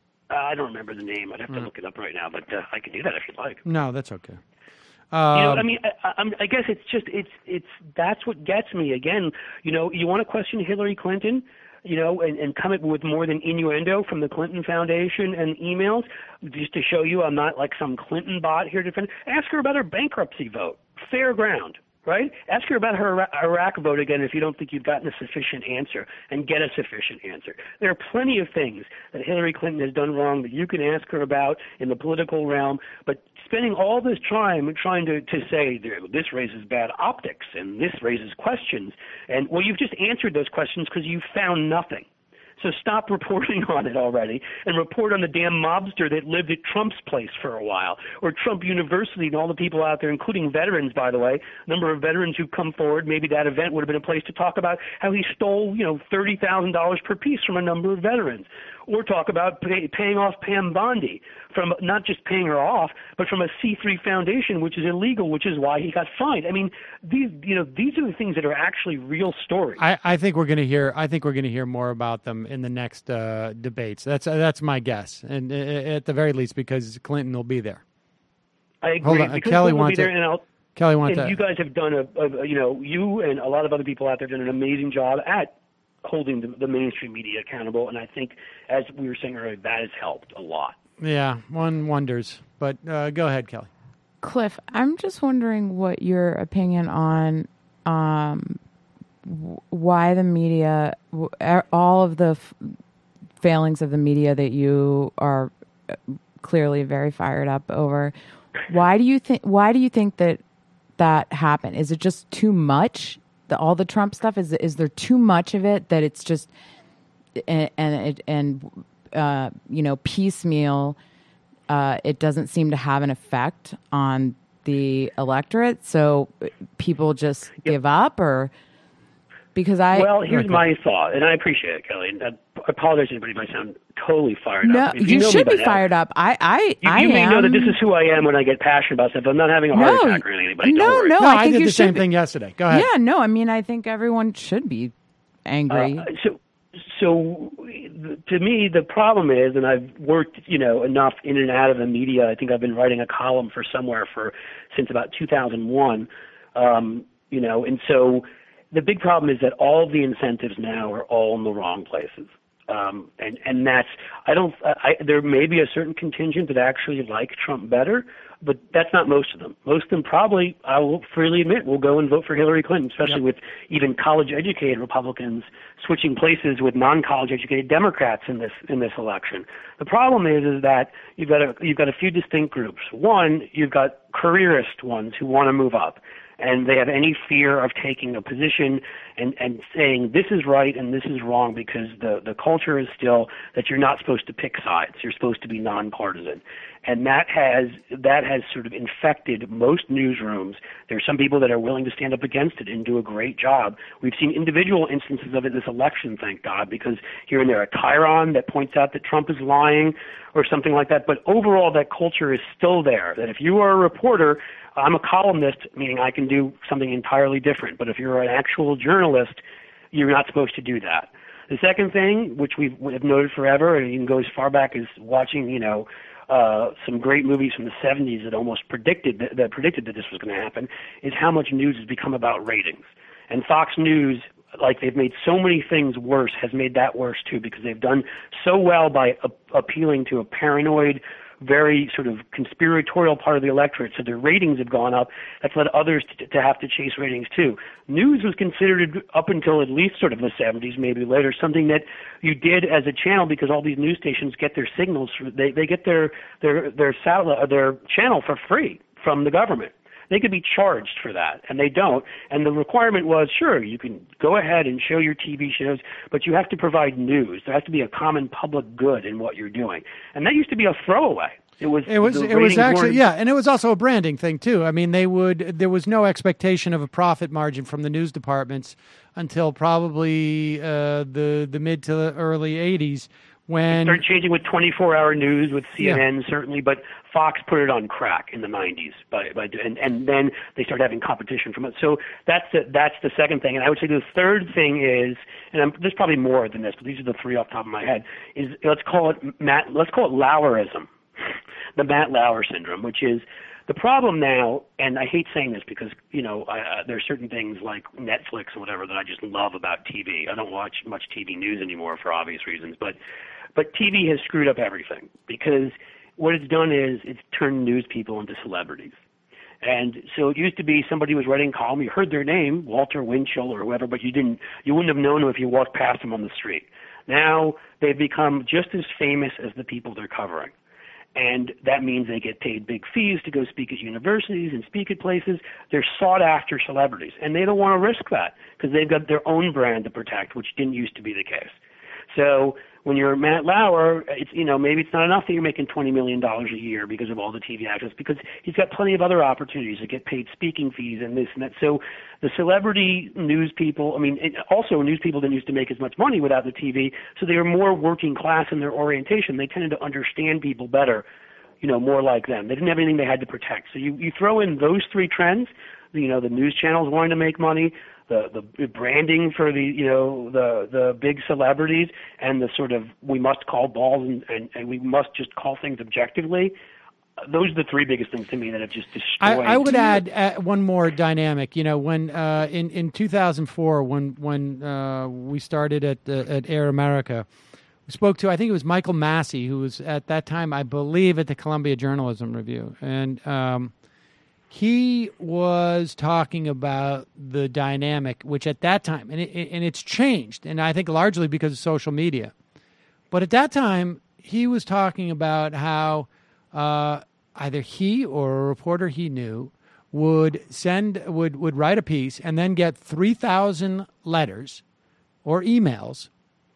I don't remember the name. I'd have Hmm. to look it up right now, but uh, I can do that if you'd like. No, that's okay. you know, Um, I mean, I, I, I guess it's just it's it's that's what gets me. Again, you know, you want to question Hillary Clinton, you know, and, and come up with more than innuendo from the Clinton Foundation and emails, just to show you I'm not like some Clinton bot here to defend. Ask her about her bankruptcy vote. Fair ground. Right? Ask her about her Ira- Iraq vote again if you don't think you've gotten a sufficient answer, and get a sufficient answer. There are plenty of things that Hillary Clinton has done wrong that you can ask her about in the political realm, but spending all this time trying to, to say this raises bad optics and this raises questions, and well, you've just answered those questions because you've found nothing. So stop reporting on it already and report on the damn mobster that lived at Trump's place for a while, or Trump University and all the people out there, including veterans, by the way, number of veterans who've come forward. Maybe that event would have been a place to talk about how he stole, you know, thirty thousand dollars per piece from a number of veterans, or talk about pay, paying off Pam Bondi from not just paying her off, but from a C three foundation, which is illegal, which is why he got fined. I mean, these, you know, these are the things that are actually real stories. I, I think we're going to hear. I think we're going to hear more about them in the next uh, debates. That's that's my guess, and uh, at the very least, because Clinton will be there. I agree. Hold on, Because Kelly Clinton will be wants there, it. and I'll, Kelly wants and to. you guys have done a, a, you know, you and a lot of other people out there done an amazing job at holding the, the mainstream media accountable, and I think, as we were saying earlier, that has helped a lot. Yeah, one wonders. But uh, go ahead, Kelly. Cliff, I'm just wondering what your opinion on um, w- why the media, w- all of the f- failings of the media that you are uh, clearly very fired up over. Why do you think? Why do you think that that happened? Is it just too much? The, all the Trump stuff is is there too much of it that it's just and and, and uh, you know piecemeal? Uh, it doesn't seem to have an effect on the electorate, so people just give up, or Because I well, here's my thought, and I appreciate it, Kelly. And I apologize to anybody if I sound totally fired no, up. If you, you know should me be by now, fired up. I, I, You, I you may am. know that this is who I am when I get passionate about stuff. I'm not having a heart No, attack or anything. Anybody, no, don't worry. no, No, I I, think did you the same should be. thing yesterday. Go ahead. Yeah, no, I mean, I think everyone should be angry. Uh, so, so to me, the problem is, and I've worked, you know, enough in and out of the media. I think I've been writing a column for somewhere for since about two thousand one. Um, you know, and so the big problem is that all of the incentives now are all in the wrong places. Um, and, and that's, I don't, I, there may be a certain contingent that actually like Trump better, but that's not most of them. Most of them probably, I will freely admit, will go and vote for Hillary Clinton, especially Yep. with even college-educated Republicans switching places with non-college educated Democrats in this in this election. The problem is is that you've got a you've got a few distinct groups. One, you've got careerist ones who want to move up, and they have any fear of taking a position and, and saying this is right and this is wrong, because the, the culture is still that you're not supposed to pick sides. You're supposed to be nonpartisan. And that has that has sort of infected most newsrooms. There are some people that are willing to stand up against it and do a great job. We've seen individual instances of it this election, thank God, because here and there a Chiron that points out that Trump is lying or something like that. But overall, that culture is still there, that if you are a reporter, I'm a columnist, meaning I can do something entirely different. But if you're an actual journalist, you're not supposed to do that. The second thing, which we've, we've noted forever, and you can go as far back as watching, you know, uh, some great movies from the seventies that almost predicted that, that predicted that this was going to happen, is how much news has become about ratings. And Fox News, like they've made so many things worse, has made that worse too, because they've done so well by a- appealing to a paranoid, very sort of conspiratorial part of the electorate, so their ratings have gone up. That's led others to, to have to chase ratings too. News was considered up until at least sort of the seventies, maybe later, something that you did as a channel, because all these news stations get their signals, they they get their their their satellite, their channel for free from the government. They could be charged for that, and they don't. And the requirement was, sure, you can go ahead and show your T V shows, but you have to provide news. There has to be a common public good in what you're doing. And that used to be a throwaway. It was. It was. It was actually. Yeah, and it was also a branding thing too. I mean, they would. There was no expectation of a profit margin from the news departments until probably uh, the the mid to the early eighties. When it started changing with twenty-four hour news, with C N N yeah. certainly, but Fox put it on crack in the nineties, by, by, and, and then they started having competition from it. So that's the, that's the second thing. And I would say the third thing is, and I'm, there's probably more than this, but these are the three off the top of my head, is let's call it Matt, let's call it Lauerism, the Matt Lauer syndrome, which is the problem now, and I hate saying this because, you know, I, uh, there are certain things like Netflix or whatever that I just love about T V. I don't watch much T V news anymore for obvious reasons, but But T V has screwed up everything, because what it's done is it's turned news people into celebrities. And so it used to be somebody was writing a column, you heard their name, Walter Winchell or whoever, but you didn't, you wouldn't have known them if you walked past them on the street. Now they've become just as famous as the people they're covering. And that means they get paid big fees to go speak at universities and speak at places. They're sought after celebrities, and they don't want to risk that because they've got their own brand to protect, which didn't used to be the case. So when you're Matt Lauer, it's, you know, maybe it's not enough that you're making twenty million dollars a year because of all the T V access, because he's got plenty of other opportunities to get paid speaking fees and this and that. So the celebrity news people, I mean, it, also news people didn't used to make as much money without the T V, so they were more working class in their orientation. They tended to understand people better, you know, more like them. They didn't have anything they had to protect. So you, you throw in those three trends, you know, the news channels wanting to make money, the the branding for the, you know, the the big celebrities, and the sort of we must call balls and, and, and we must just call things objectively. Those are the three biggest things to me that have just destroyed. I, I would add uh, one more dynamic. You know, when uh, in in two thousand four, when when uh, we started at uh, at Air America, we spoke to, I think it was Michael Massey, who was at that time, I believe, at the Columbia Journalism Review, and um, he was talking about the dynamic, which at that time, and it, and it's changed, and I think largely because of social media, but at that time he was talking about how uh, either he or a reporter he knew would send would would write a piece and then get three thousand letters or emails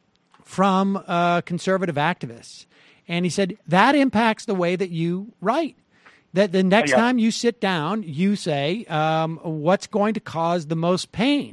from uh, conservative activists, and he said that impacts the way that you write. That the next yeah. time you sit down, you say, um, what's going to cause the most pain?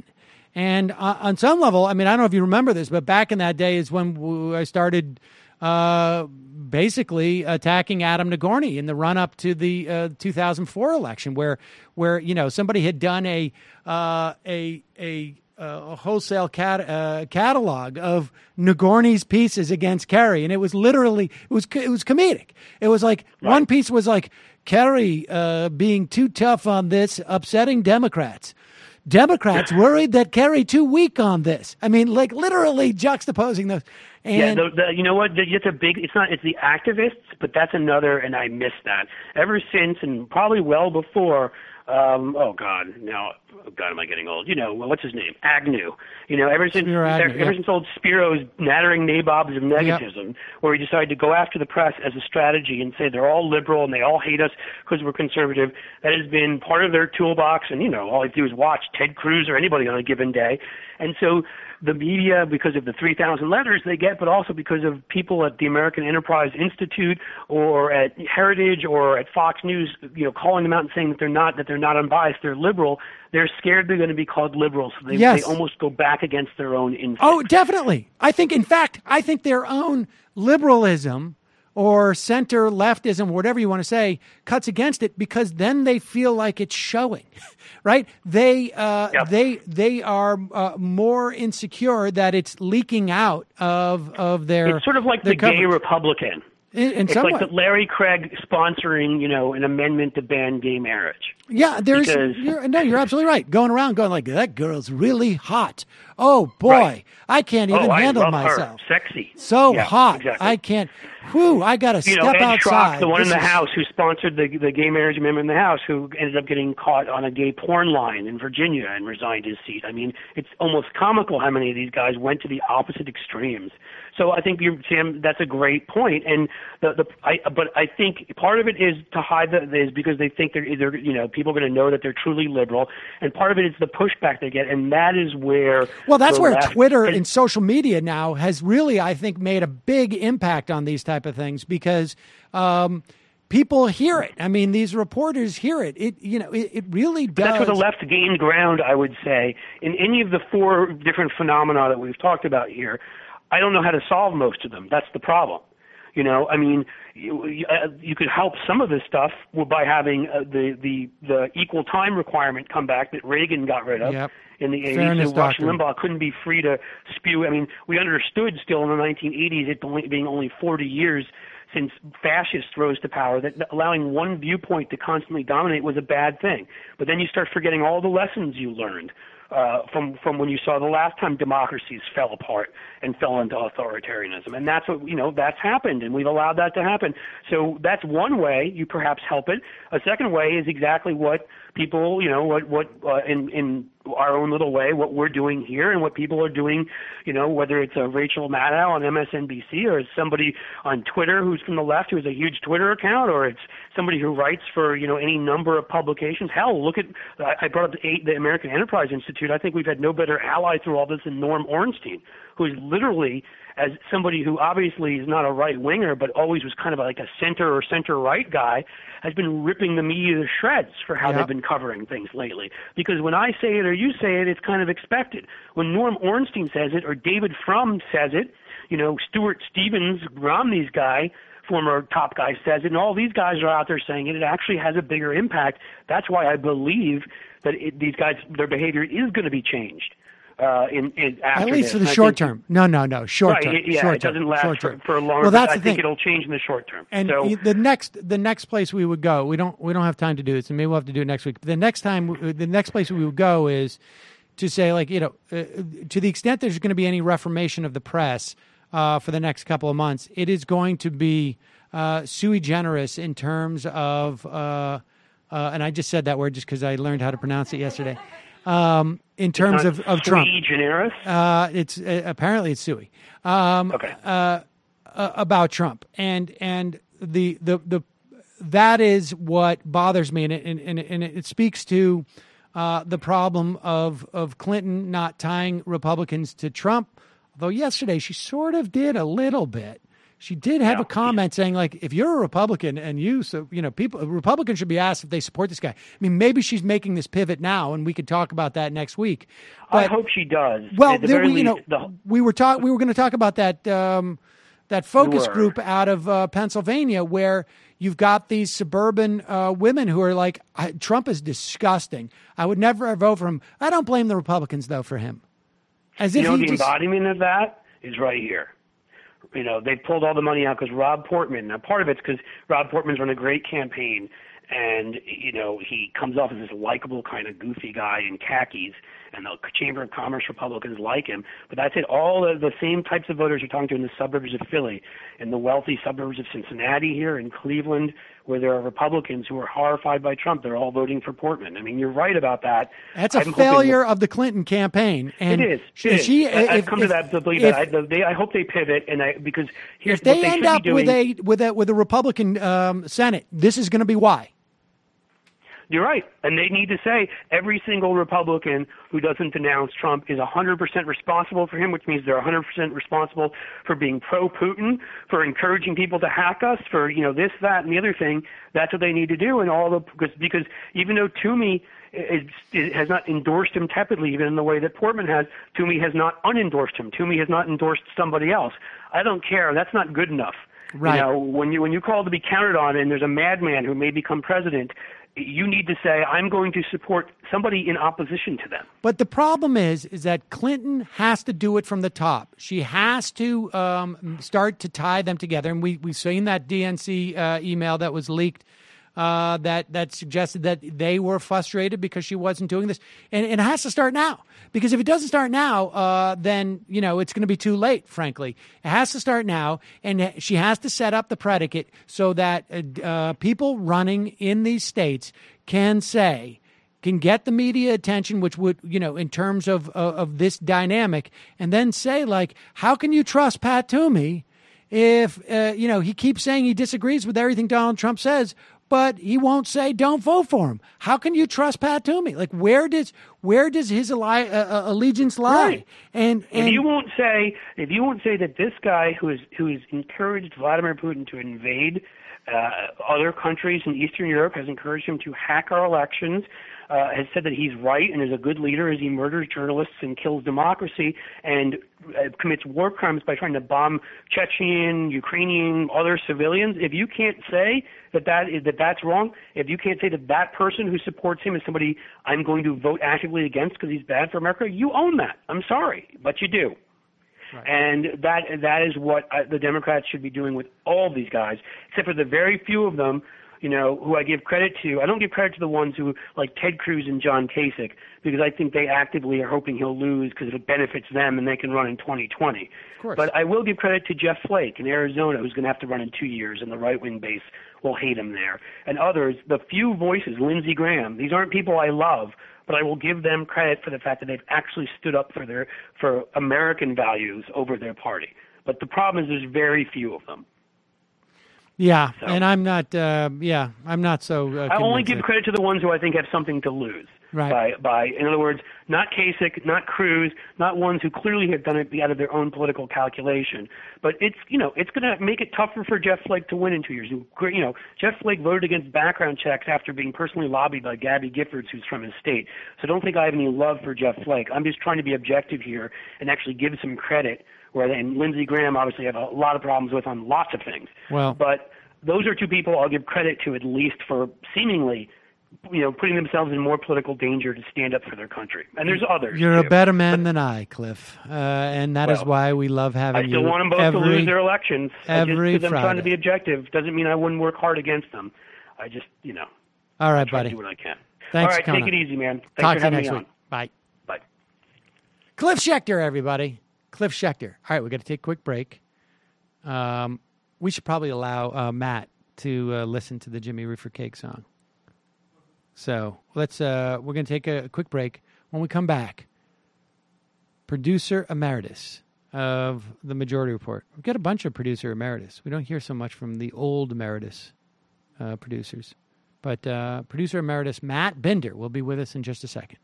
And uh, on some level, I mean, I don't know if you remember this, but back in that day is when w- I started uh, basically attacking Adam Nagorny in the run-up to the uh, two thousand four election, where, where you know, somebody had done a uh, a a, a wholesale cat, uh, catalog of Nagorny's pieces against Kerry, and it was literally it was it was comedic. It was like right. one piece was like Kerry uh, being too tough on this, upsetting Democrats. Democrats worried that Kerry too weak on this. I mean, like literally juxtaposing those. And yeah, the, the, you know what? It's a big. It's not. It's the activists, but that's another. And I miss that ever since, and probably well before. Um, oh God, now, oh God, am I getting old? You know, what's his name? Agnew. You know, ever since Agnew, ever, yeah. ever since old Spiro's nattering nabobs of negatism, yep. where he decided to go after the press as a strategy and say they're all liberal and they all hate us because we're conservative. That has been part of their toolbox, and you know, all they do is watch Ted Cruz or anybody on a given day, and so. The media, because of the three thousand letters they get, but also because of people at the American Enterprise Institute or at Heritage or at Fox News, you know, calling them out and saying that they're not that they're not unbiased, they're liberal. They're scared they're going to be called liberals, so they, yes. they almost go back against their own instincts. Oh, definitely. I think, in fact, I think their own liberalism or center leftism, whatever you want to say, cuts against it because then they feel like it's showing, right? They uh, yep. they they are uh, more insecure that it's leaking out of of their. It's sort of like the coverage. gay Republican. In, in it's some like way. the Larry Craig sponsoring, you know, an amendment to ban gay marriage. Yeah, there's because, you're, no, you're absolutely right. Going around going like that girl's really hot. Oh boy, right. I can't even oh, handle I love myself. Her. Sexy, so yeah, hot. Exactly. I can't. Whew, I got to you step know, Ed outside. Schrock, the one this in the is... House who sponsored the the gay marriage amendment in the House, who ended up getting caught on a gay porn line in Virginia and resigned his seat. I mean, it's almost comical how many of these guys went to the opposite extremes. So I think, you're, Sam, that's a great point. And the the I, but I think part of it is to hide the is because they think they're either you know people are going to know that they're truly liberal, and part of it is the pushback they get, and that is where well, that's where left, Twitter and, and social media now has really, I think, made a big impact on these type of things because um, people hear it. I mean, these reporters hear it. It you know it, it really does. But that's where the left gained ground, I would say, in any of the four different phenomena that we've talked about here. I don't know how to solve most of them. That's the problem. You know, I mean, you, uh, you could help some of this stuff by having uh, the, the the equal time requirement come back that Reagan got rid of yep. in the Fairness eighties. So Rush doctrine. Limbaugh couldn't be free to spew. I mean, we understood still in the nineteen eighties, it being only forty years since fascists rose to power, that allowing one viewpoint to constantly dominate was a bad thing. But then you start forgetting all the lessons you learned. Uh, from from when you saw the last time democracies fell apart and fell into authoritarianism, and that's what you know that's happened, and we've allowed that to happen. So that's one way you perhaps help it. A second way is exactly what people you know what what uh, in in our own little way what we're doing here and what people are doing. You know whether it's a Rachel Maddow on M S N B C or it's somebody on Twitter who's from the left who has a huge Twitter account, or it's somebody who writes for you know any number of publications. Hell, look at I brought up the, the American Enterprise Institute. I think we've had no better ally through all this than Norm Ornstein, who is literally, as somebody who obviously is not a right-winger, but always was kind of like a center or center-right guy, has been ripping the media to shreds for how yep. they've been covering things lately. Because when I say it or you say it, it's kind of expected. When Norm Ornstein says it or David Frum says it, you know, Stuart Stevens, Romney's guy, former top guy, says it, and all these guys are out there saying it, it actually has a bigger impact. That's why I believe that it, these guys, their behavior is going to be changed. Uh, in, in after At least this. for the And I short think- term. No, no, no. Short right, term. it- yeah, short it term. doesn't last short for, term. for a long. Well, that's I the think thing. it'll change in the short term. And so, the next, the next place we would go, we don't, we don't have time to do it, so maybe we'll have to do it next week. The next time, the next place we would go is to say, like, you know, uh, to the extent there's going to be any reformation of the press uh, for the next couple of months, it is going to be uh, sui generis in terms of, uh, uh, and I just said that word just because I learned how to pronounce it yesterday. Um, in terms of, of Trump, sui generis. Uh, it's uh, apparently it's sui. Um, Okay. Uh, uh, about Trump and and the the the that is what bothers me, and it, and, and, and it speaks to uh, the problem of of Clinton not tying Republicans to Trump. Although yesterday she sort of did a little bit. she did have Yeah. a comment saying, like, if you're a Republican and you, so you know, people, Republicans should be asked if they support this guy. I mean, maybe she's making this pivot now, and we could talk about that next week. I But, hope she does. well, At the there, very we, you know, least, the- we were talk, we were going to talk about that um, that focus were. group out of uh, Pennsylvania where you've got these suburban uh, women who are like, I, Trump is disgusting. I would never vote for him. I don't blame the Republicans though for him. As you if know, he the just, embodiment of that is right here. You know, they pulled all the money out because Rob Portman. Now, part of it's because Rob Portman's run a great campaign, and you know he comes off as this likable kind of goofy guy in khakis, and the Chamber of Commerce Republicans like him. But that's it. All of the same types of voters you're talking to in the suburbs of Philly, in the wealthy suburbs of Cincinnati here, in Cleveland, where there are Republicans who are horrified by Trump. They're all voting for Portman. I mean, you're right about that. that's a I'm hoping failure that- of the Clinton campaign. And it is. she, It is. she- I- I've if- come if- to that to believe if- that. I, they, I hope they pivot, and I because here's if they what they end should up be doing. with a with a with a Republican um, Senate, this is going to be why. You're right, and they need to say every single Republican who doesn't denounce Trump is one hundred percent responsible for him, which means they're one hundred percent responsible for being pro-Putin, for encouraging people to hack us, for you know this, that, and the other thing. That's what they need to do, and all the because because even though Toomey is, is, has not endorsed him tepidly, even in the way that Portman has, Toomey has not unendorsed him. Toomey has not endorsed somebody else. I don't care. That's not good enough. Right. You know, when you when you call to be counted on, and there's a madman who may become president, you need to say, I'm going to support somebody in opposition to them. But the problem is, is that Clinton has to do it from the top. She has to um, start to tie them together. And we, we've seen that D N C uh, email that was leaked uh, that, that suggested that they were frustrated because she wasn't doing this. And, and it has to start now. Because if it doesn't start now, uh, then, you know, it's going to be too late, frankly. It has to start now. And she has to set up the predicate so that uh, people running in these states can say, can get the media attention, which would, you know, in terms of, of, of this dynamic, and then say, like, how can you trust Pat Toomey if, uh, you know, he keeps saying he disagrees with everything Donald Trump says, but he won't say don't vote for him. How can you trust Pat Toomey? Like, where does where does his alli- uh, allegiance lie? Right. And, and if you won't say if you won't say that this guy who is who has encouraged Vladimir Putin to invade uh, other countries in Eastern Europe, has encouraged him to hack our elections, uh, has said that he's right and is a good leader as he murders journalists and kills democracy and uh, commits war crimes by trying to bomb Chechen, Ukrainian, other civilians. If you can't say that that is that that's wrong, if you can't say that that person who supports him is somebody I'm going to vote actively against because he's bad for America, you own that. I'm sorry, but you do. Right. And that that is what I, the Democrats should be doing with all these guys, except for the very few of them, you know, who I give credit to. I don't give credit to the ones who, like Ted Cruz and John Kasich, because I think they actively are hoping he'll lose because it benefits them and they can run in twenty twenty. Of course. But I will give credit to Jeff Flake in Arizona, who's going to have to run in two years, and the right-wing base will hate him there. And others, the few voices, Lindsey Graham, these aren't people I love, but I will give them credit for the fact that they've actually stood up for their for American values over their party. But the problem is there's very few of them. Yeah, So- and I'm not. Uh, yeah, I'm not so. Uh, I only convinced give that- credit to the ones who I think have something to lose. Right. By, by, in other words, not Kasich, not Cruz, not ones who clearly have done it out of their own political calculation. But it's, you know, it's going to make it tougher for Jeff Flake to win in two years. You know, Jeff Flake voted against background checks after being personally lobbied by Gabby Giffords, who's from his state. So don't think I have any love for Jeff Flake. I'm just trying to be objective here and actually give some credit. Where and Lindsey Graham obviously have a lot of problems with on lots of things. Well, but those are two people I'll give credit to at least for seemingly, you know, putting themselves in more political danger to stand up for their country. And there's others. You're too. a better man than I, Cliff, uh, and that is Well, why we love having I still you want them both every, to lose their elections. every I just, 'cause I'm trying to Friday. be objective. Doesn't mean I wouldn't work hard against them. I just, you know, All right, try buddy. to do what I can. Thanks All for right, coming take it on. easy, man. Thanks Talk for to you having next me week. on. Bye. Bye. Cliff Schechter, everybody. Cliff Schechter. All right, we got to take a quick break. Um, we should probably allow uh, Matt to uh, listen to the Jimmy Reefer Cake song. So let's. Uh, we're going to take a quick break. When we come back, producer emeritus of the Majority Report. We've got a bunch of producer emeritus. We don't hear so much from the old emeritus uh, producers, but uh, producer emeritus Matt Binder will be with us in just a second.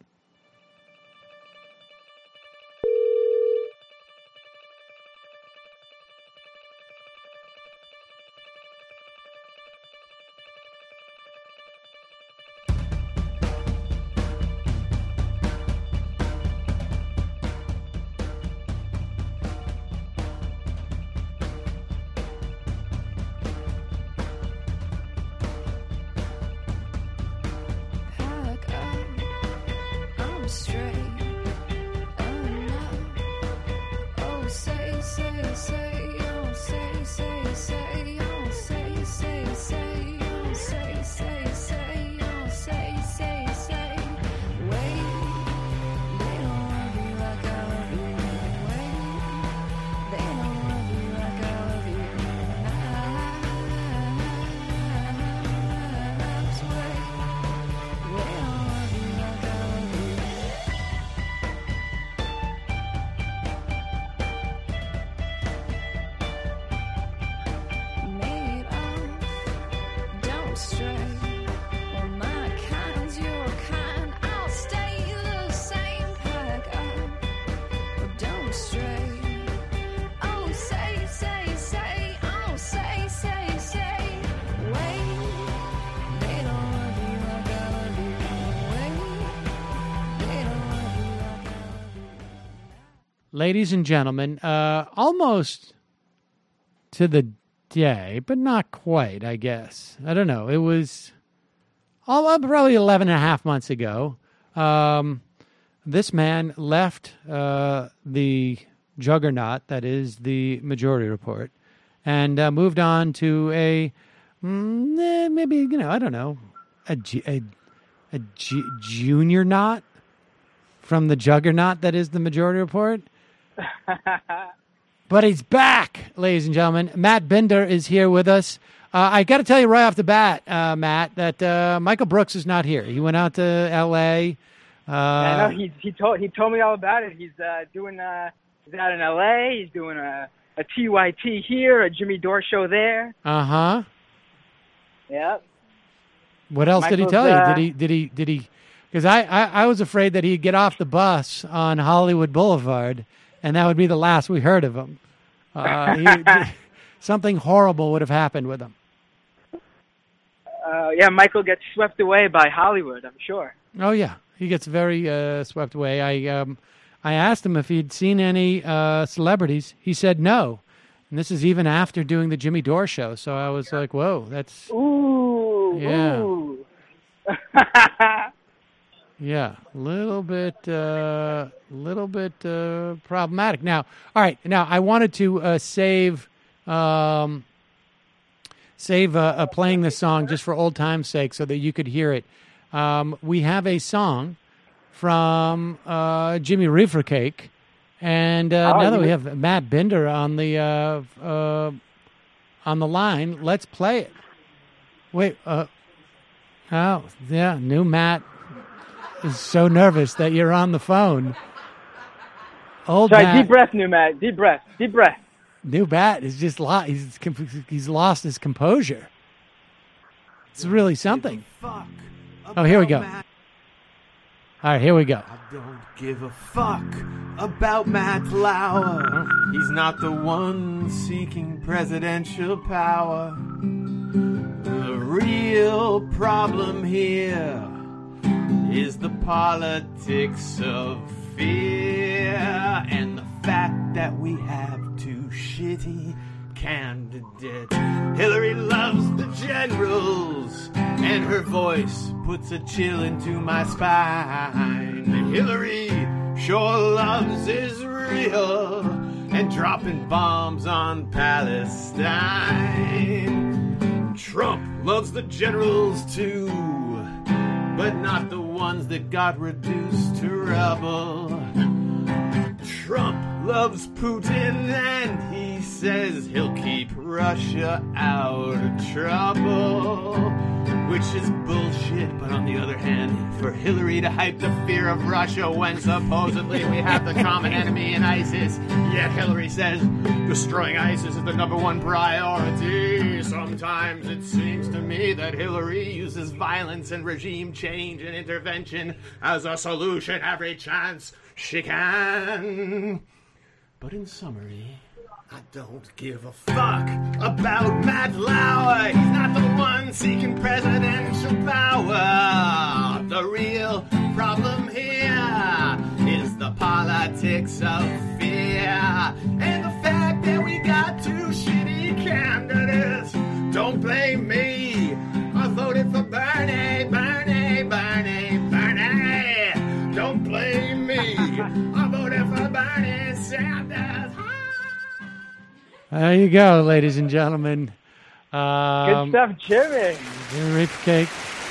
don't stray. Oh no. Oh, say, say, say. Oh, say, say, say. Oh, say, say, say. Oh, say, say, say. Oh, say, say, say. Wait. They don't love you like I love you. Wait. They don't love you like I love you. Perhaps wait. They don't love you like I love you. Made of, don't stray. Well, my kind's your kind. I'll stay the same. Pack up, but don't stray. Oh, say, say, say. Oh, say, say, say. Wait, they don't love you like I love you. Wait, they don't love you like I love you. Ladies and gentlemen, uh, almost to the day, but not quite, I guess. I don't know. It was oh, probably eleven and a half months ago. Um, this man left uh, the juggernaut that is the Majority Report and uh, moved on to a, mm, eh, maybe, you know, I don't know, a, ju- a, a ju- junior knot from the juggernaut that is the Majority Report. But he's back, ladies and gentlemen. Matt Binder is here with us. Uh, I got to tell you right off the bat, uh, Matt, that uh, Michael Brooks is not here. He went out to L A. Uh, I know he he told he told me all about it. He's uh, doing uh, he's out in L A. He's doing a a T Y T here, a Jimmy Dore show there. Uh-huh. Yep. What else did he Michael's, tell you? uh, Did he, did he, did he, because I, I, I was afraid that he'd get off the bus on Hollywood Boulevard and that would be the last we heard of him. Uh, he, something horrible would have happened with him. Uh, yeah, Michael gets swept away by Hollywood, I'm sure. Oh yeah, he gets very uh, swept away. I um, I asked him if he'd seen any uh, celebrities. He said no, and this is even after doing the Jimmy Dore show. So I was like, whoa, that's Ooh. yeah, Ooh. yeah, little bit, uh, little bit uh, problematic. Now, all right, now I wanted to uh, save. Um, Save uh, uh, playing this song just for old time's sake so that you could hear it. Um, we have a song from uh, Jimmy Reefer Cake. And uh, Oh, now that you- we have Matt Binder on the uh, uh, on the line, let's play it. Wait. Uh, oh, yeah. New Matt is so nervous that you're on the phone. Old Sorry, Matt. deep breath, new Matt. Deep breath. Deep breath. New Bat is just lo- he's he's lost his composure. It's really something. Oh, here we go. All right, here we go. I don't give a fuck about Matt Lauer. He's not the one seeking presidential power. The real problem here is the politics of fear and the fact that we have two shitty candidates. Hillary loves the generals, and her voice puts a chill into my spine. Hillary sure loves Israel and dropping bombs on Palestine. Trump loves the generals too, but not the ones that got reduced to rubble. Trump loves Putin and he says he'll keep Russia out of trouble, which is bullshit. But on the other hand, for Hillary to hype the fear of Russia when supposedly we have the common enemy in ISIS, yet Hillary says destroying ISIS is the number one priority. Sometimes it seems to me that Hillary uses violence and regime change and intervention as a solution every chance she can. But in summary, I don't give a fuck about Matt Lauer. He's not the one seeking presidential power. The real problem here is the politics of fear and the fact that we got two shitty candidates. Don't blame me. I voted for Bernie, Bernie, Bernie, Bernie. Don't blame There you go, ladies and gentlemen. Um, Good stuff, Jimmy. Reefer Cake.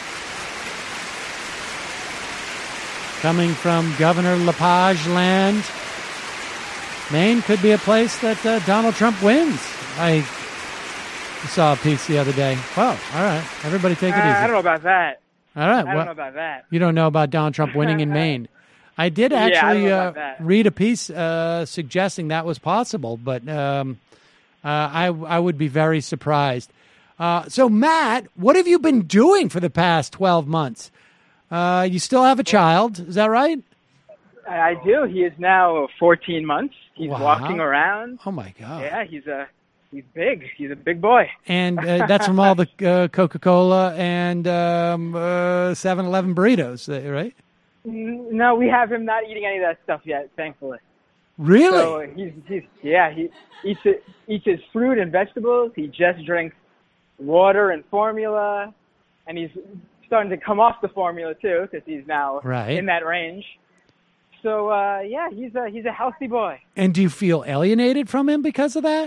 Coming from Governor LePage land. Maine could be a place that uh, Donald Trump wins. I saw a piece the other day. Well, all right. Everybody take it Uh, easy. I don't know about that. All right. I don't well, know about that. You don't know about Donald Trump winning in Maine. I did Yeah, I don't actually know uh, about that. read a piece uh, suggesting that was possible, but um, uh, I, I would be very surprised. Uh, so, Matt, what have you been doing for the past twelve months? Uh, you still have a child, is that right? I I do. He is now fourteen months. He's Wow. walking around. Oh, my God. Yeah, he's a he's big. He's a big boy. And uh, that's from all the uh, Coca-Cola and um, uh, seven eleven burritos, uh, right? N- No, we have him not eating any of that stuff yet, thankfully. Really? So he's, he's yeah, he eats it, eats his fruit and vegetables. He just drinks water and formula, and he's starting to come off the formula too because he's now Right. in that range. So uh, yeah, he's a he's a healthy boy. And do you feel alienated from him because of that?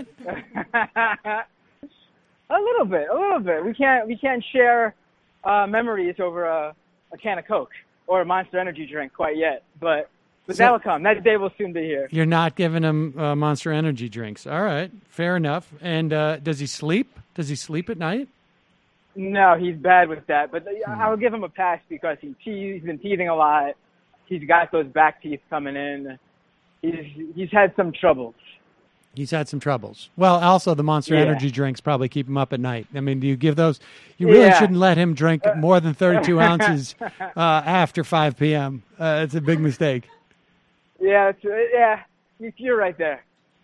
A little bit, a little bit. We can't we can't share uh, memories over a, a can of Coke or a Monster Energy drink quite yet, but but So- that'll come. That day will soon be here. You're not giving him uh, Monster Energy drinks. All right, fair enough. And uh, does he sleep? Does he sleep at night? No, he's bad with that, but Hmm. I will give him a pass because he te- he's been teething a lot. He's got those back teeth coming in. He's he's had some troubles. He's had some troubles. Well, also the Monster Yeah. Energy drinks probably keep him up at night. I mean, do you give those? You really Yeah. shouldn't let him drink more than thirty-two ounces uh, after five p.m. Uh, it's a big mistake. Yeah, it's, yeah, you- you're right there.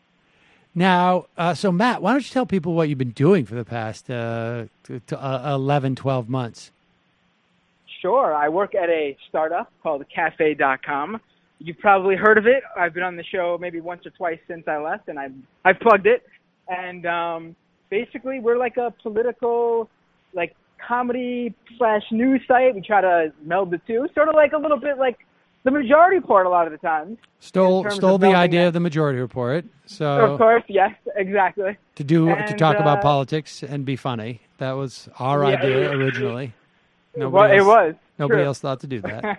Now, uh, so Matt, why don't you tell people what you've been doing for the past uh, t- t- uh, eleven, twelve months? Sure. I work at a startup called cafe dot com. You've probably heard of it. I've been on the show maybe once or twice since I left, and I've, I've plugged it. And um, basically, we're like a political, like, comedy slash news site. We try to meld the two, sort of like a little bit like the Majority Report a lot of the times. Stole terms stole of the melding idea that. of the Majority Report. So Of course, yes, exactly. to do to And, talk about uh, politics and be funny. That was our Yeah. idea originally. Well, Nobody it else, was. Nobody True. else thought to do that.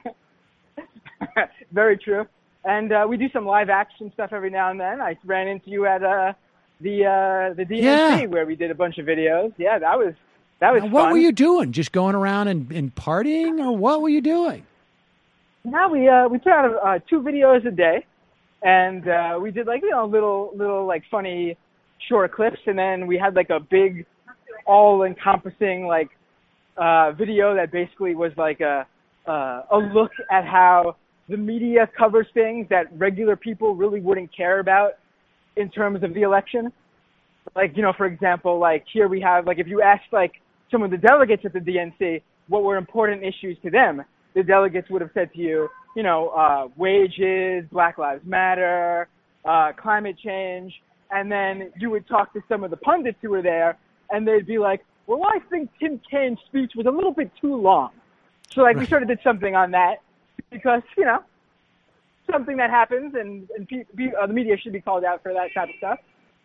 Very true. And uh, we do some live action stuff every now and then. I ran into you at uh, the uh, the D N C Yeah. where we did a bunch of videos. Yeah, that was that was Now, what fun. were you doing? Just going around and, and partying, or what were you doing? Now we uh, we put out uh, two videos a day, and uh, we did like you know little little like funny short clips, and then we had like a big, all encompassing like uh, video that basically was like a uh, a look at how the media covers things that regular people really wouldn't care about in terms of the election. Like, you know, for example, like here we have, like if you asked like some of the delegates at the D N C what were important issues to them, the delegates would have said to you, you know, uh, wages, Black Lives Matter, uh, climate change. And then you would talk to some of the pundits who were there and they'd be like, well, I think Tim Kaine's speech was a little bit too long. So like we sort of did something on that because, you know, something that happens and, and pe- pe- uh, the media should be called out for that type of stuff.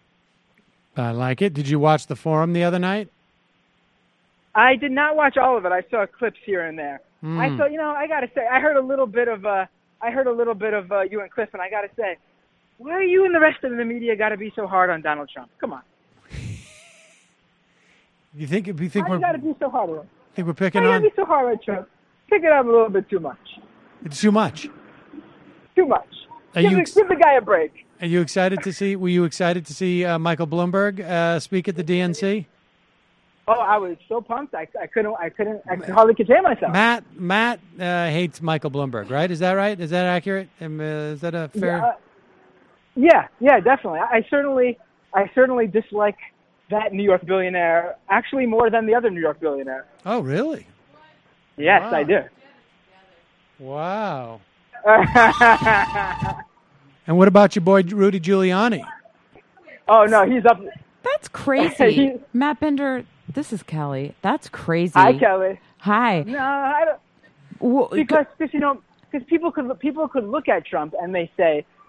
I like it. Did you watch the forum the other night? I did not watch all of it. I saw clips here and there. Hmm. I saw, you know, I got to say, I heard a little bit of, uh, I heard a little bit of uh, you and Cliff, and I got to say, why are you and the rest of the media got to be so hard on Donald Trump? Come on. You think you think Why we're you got to be so hard on him? think we're Why picking you got on to be so hard on Trump? Pick it up a little bit too much. it's too much? Too much. Are Give, you the, ex- give the guy a break. Are you excited to see? Were you excited to see uh, Michael Bloomberg uh, speak at the D N C? Oh, I was so pumped. I, I couldn't, I couldn't, I could hardly contain myself. Matt Matt uh, hates Michael Bloomberg, right? Is that right? Is that accurate? Um, uh, is that a fair? Yeah, uh, yeah, yeah, definitely. I, I certainly, I certainly dislike that New York billionaire actually more than the other New York billionaire. Oh, really? Yes, Wow. I do. Wow. And what about your boy Rudy Giuliani? Oh no, he's up. That's crazy. He- Matt Bender, this is Kelly. That's crazy. Hi, Kelly. Hi. No, I don't. Well, Because, because you know, because people could people could look at Trump and they say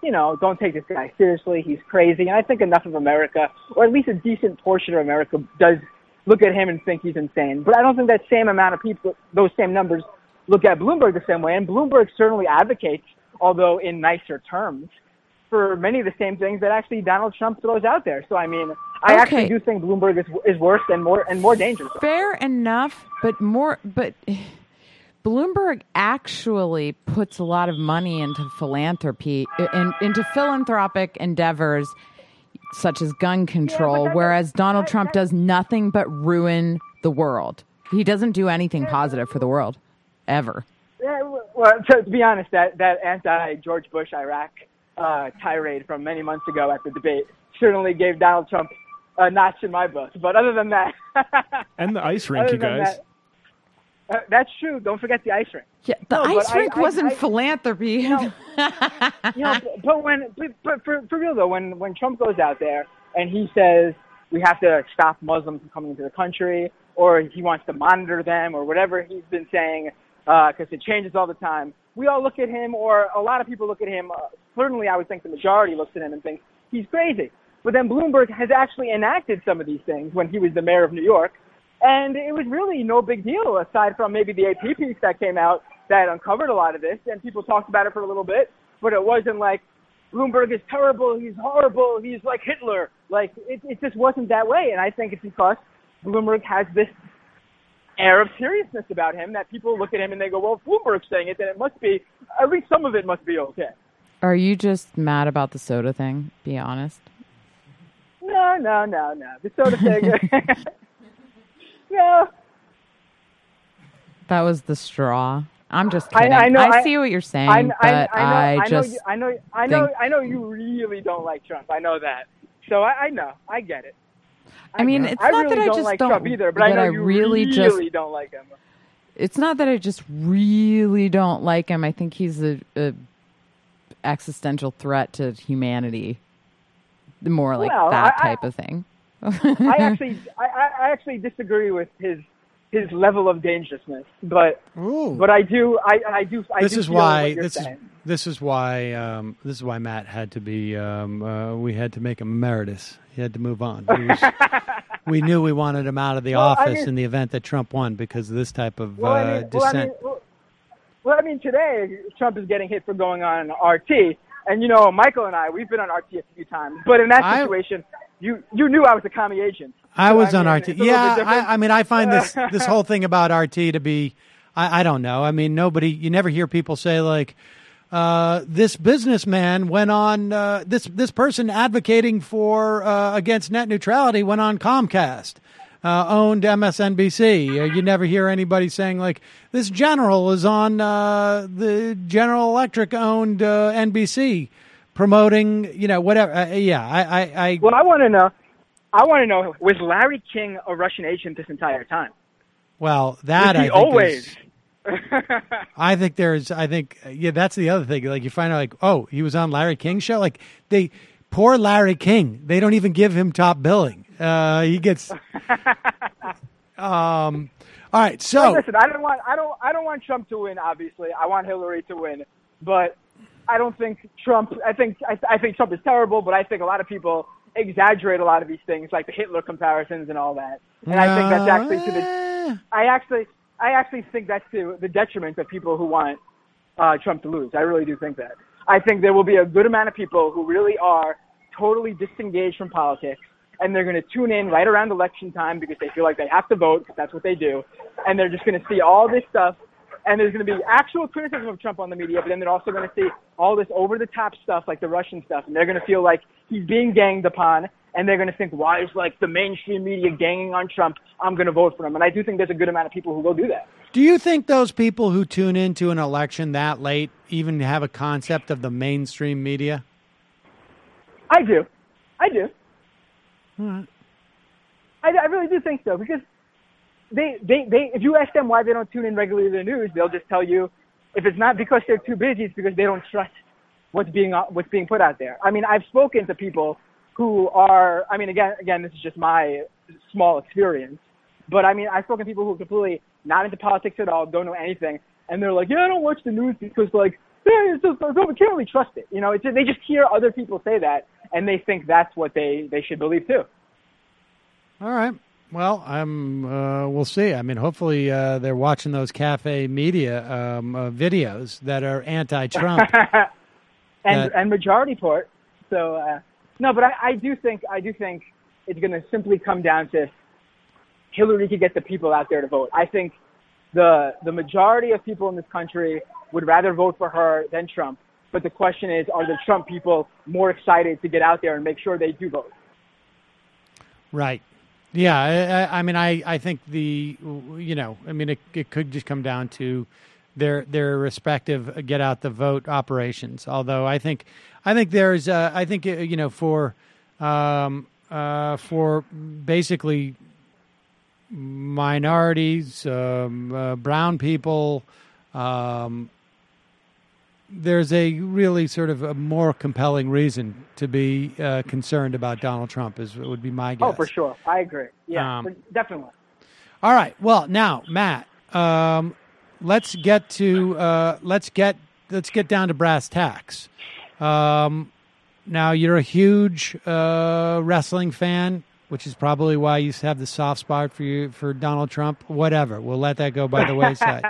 you know, don't take this guy seriously. He's crazy. And I think enough of America, or at least a decent portion of America, does look at him and think he's insane. But I don't think that same amount of people, those same numbers, look at Bloomberg the same way. And Bloomberg certainly advocates, although in nicer terms, for many of the same things that actually Donald Trump throws out there. So, I mean, I Okay. actually do think Bloomberg is, is worse and more and more dangerous. Fair enough, but more, but Bloomberg actually puts a lot of money into philanthropy, in, into philanthropic endeavors such as gun control, whereas Donald Trump does nothing but ruin the world. He doesn't do anything positive for the world, ever. Yeah, well, to, to be honest, that, that anti-George Bush Iraq uh, tirade from many months ago at the debate certainly gave Donald Trump a notch in my book. But other than that... And the ice rink, other you than guys. That, uh, that's true. Don't forget the ice rink. Yeah, the No, but ice I- rink I- wasn't I- philanthropy. You know, you know, but, but when, but, but for, for real though, when, when Trump goes out there and he says we have to stop Muslims from coming into the country, or he wants to monitor them, or whatever he's been saying, because it changes all the time, we all look at him, or a lot of people look at him, uh, certainly I would think the majority looks at him and thinks he's crazy. But then Bloomberg has actually enacted some of these things when he was the mayor of New York, and it was really no big deal, aside from maybe the A P piece that came out that uncovered a lot of this, and people talked about it for a little bit, but it wasn't like, Bloomberg is terrible, he's horrible, he's like Hitler. Like, it, it just wasn't that way, and I think it's because Bloomberg has this air of seriousness about him that people look at him and they go, well, if Bloomberg's saying it, then it must be, at least some of it must be okay. Are you just mad about the soda thing? Be honest. No, no, no, no. The soda thing. No. That was the straw. I'm just I, kidding. I know. I, see what you're saying, I, but I, I, know, I I know. just You, I know. I know. think- I know you really don't like Trump. I know that. So I, I know. I get it. I mean, get it. it's I not really that I don't just like don't- Trump either, but I that know I you really really just- don't like him. It's not that I just really don't like him. I think he's a, a existential threat to humanity. More like Well, that I- I- type of thing. I actually, I, I actually disagree with his his level of dangerousness, but but I do, I, I do, I this do is feel why what you're this saying. is this is why um, this is why Matt had to be. Um, uh, we had to make him emeritus. He had to move on. He was, we knew we wanted him out of the Well, I office mean- in the event that Trump won because of this type of Well, I uh, mean, well, I dissent. mean, well, well, I mean, today Trump is getting hit for going on R T, and you know, Michael and I, we've been on R T a few times, but in that I- situation, you you knew I was a commie agent. I So, was on mean, R T. it's a little Yeah, bit different. I, I mean, I find this this whole thing about R T to be, I, I don't know. I mean, nobody, you never hear people say like, uh, this businessman went on, uh, this this person advocating for uh, against net neutrality went on Comcast, uh, owned M S N B C. Uh, you never hear anybody saying like, this general is on uh, the General Electric owned uh, N B C, promoting, you know, whatever. Uh, yeah, I, I, I Well, I want to know. I want to know, was Larry King a Russian agent this entire time? well that Was I he think always? is- I think there's, I think, yeah, that's the other thing. Like you find out, like, oh, he was on Larry King's show. Like they, poor Larry King, they don't even give him top billing. Uh, he gets. um, all right, so Hey, listen, I don't want, I don't, I don't want Trump to win. Obviously, I want Hillary to win, but I don't think Trump. I think, I, I think Trump is terrible, but I think a lot of people exaggerate a lot of these things, like the Hitler comparisons and all that. And I think that's actually to the. I actually, I actually think that's to the detriment of people who want uh, Trump to lose. I really do think that. I think there will be a good amount of people who really are totally disengaged from politics, and they're going to tune in right around election time because they feel like they have to vote, because that's what they do, and they're just going to see all this stuff, and there's going to be actual criticism of Trump on the media, but then they're also going to see all this over-the-top stuff like the Russian stuff, and they're going to feel like he's being ganged upon, and they're going to think, why is like the mainstream media ganging on Trump? I'm going to vote for him. And I do think there's a good amount of people who will do that. do you think those people who tune into an election that late even have a concept of the mainstream media? I do. I do. All right. I, I really do think so, because they, they, they, if you ask them why they don't tune in regularly to the news, they'll just tell you if it's not because they're too busy, it's because they don't trust what's being what's being put out there. I mean, I've spoken to people who are, I mean, again, again, this is just my small experience, but I mean, I've spoken to people who are completely not into politics at all, don't know anything, and they're like, yeah, I don't watch the news because, like, yeah, it's just, so we can't really trust it. You know, it's just, they just hear other people say that, and they think that's what they, they should believe too. All right. Well, I'm. Uh, we'll see. I mean, hopefully uh, they're watching those cafe media um, uh, videos that are anti-Trump and that- and majority port. So uh, no, but I, I do think I do think it's going to simply come down to Hillary could get the people out there to vote. I think the the majority of people in this country would rather vote for her than Trump. But the question is, are the Trump people more excited to get out there and make sure they do vote? Right. Yeah. I, I mean, I, I think the, you know, I mean, it, it could just come down to their their respective get out the vote operations. Although I think I think there's uh, I think uh, you know for um, uh, for basically minorities, um, uh, brown people. Um, there's a really sort of a more compelling reason to be uh, concerned about Donald Trump, is would be my guess. Oh, for sure. I agree. Yeah, Um, for- definitely. All right. Well, now, Matt, um, let's get to uh, let's get let's get down to brass tacks. Um, now, you're a huge uh, wrestling fan, which is probably why you have the soft spot for you for Donald Trump. Whatever, we'll let that go by the wayside.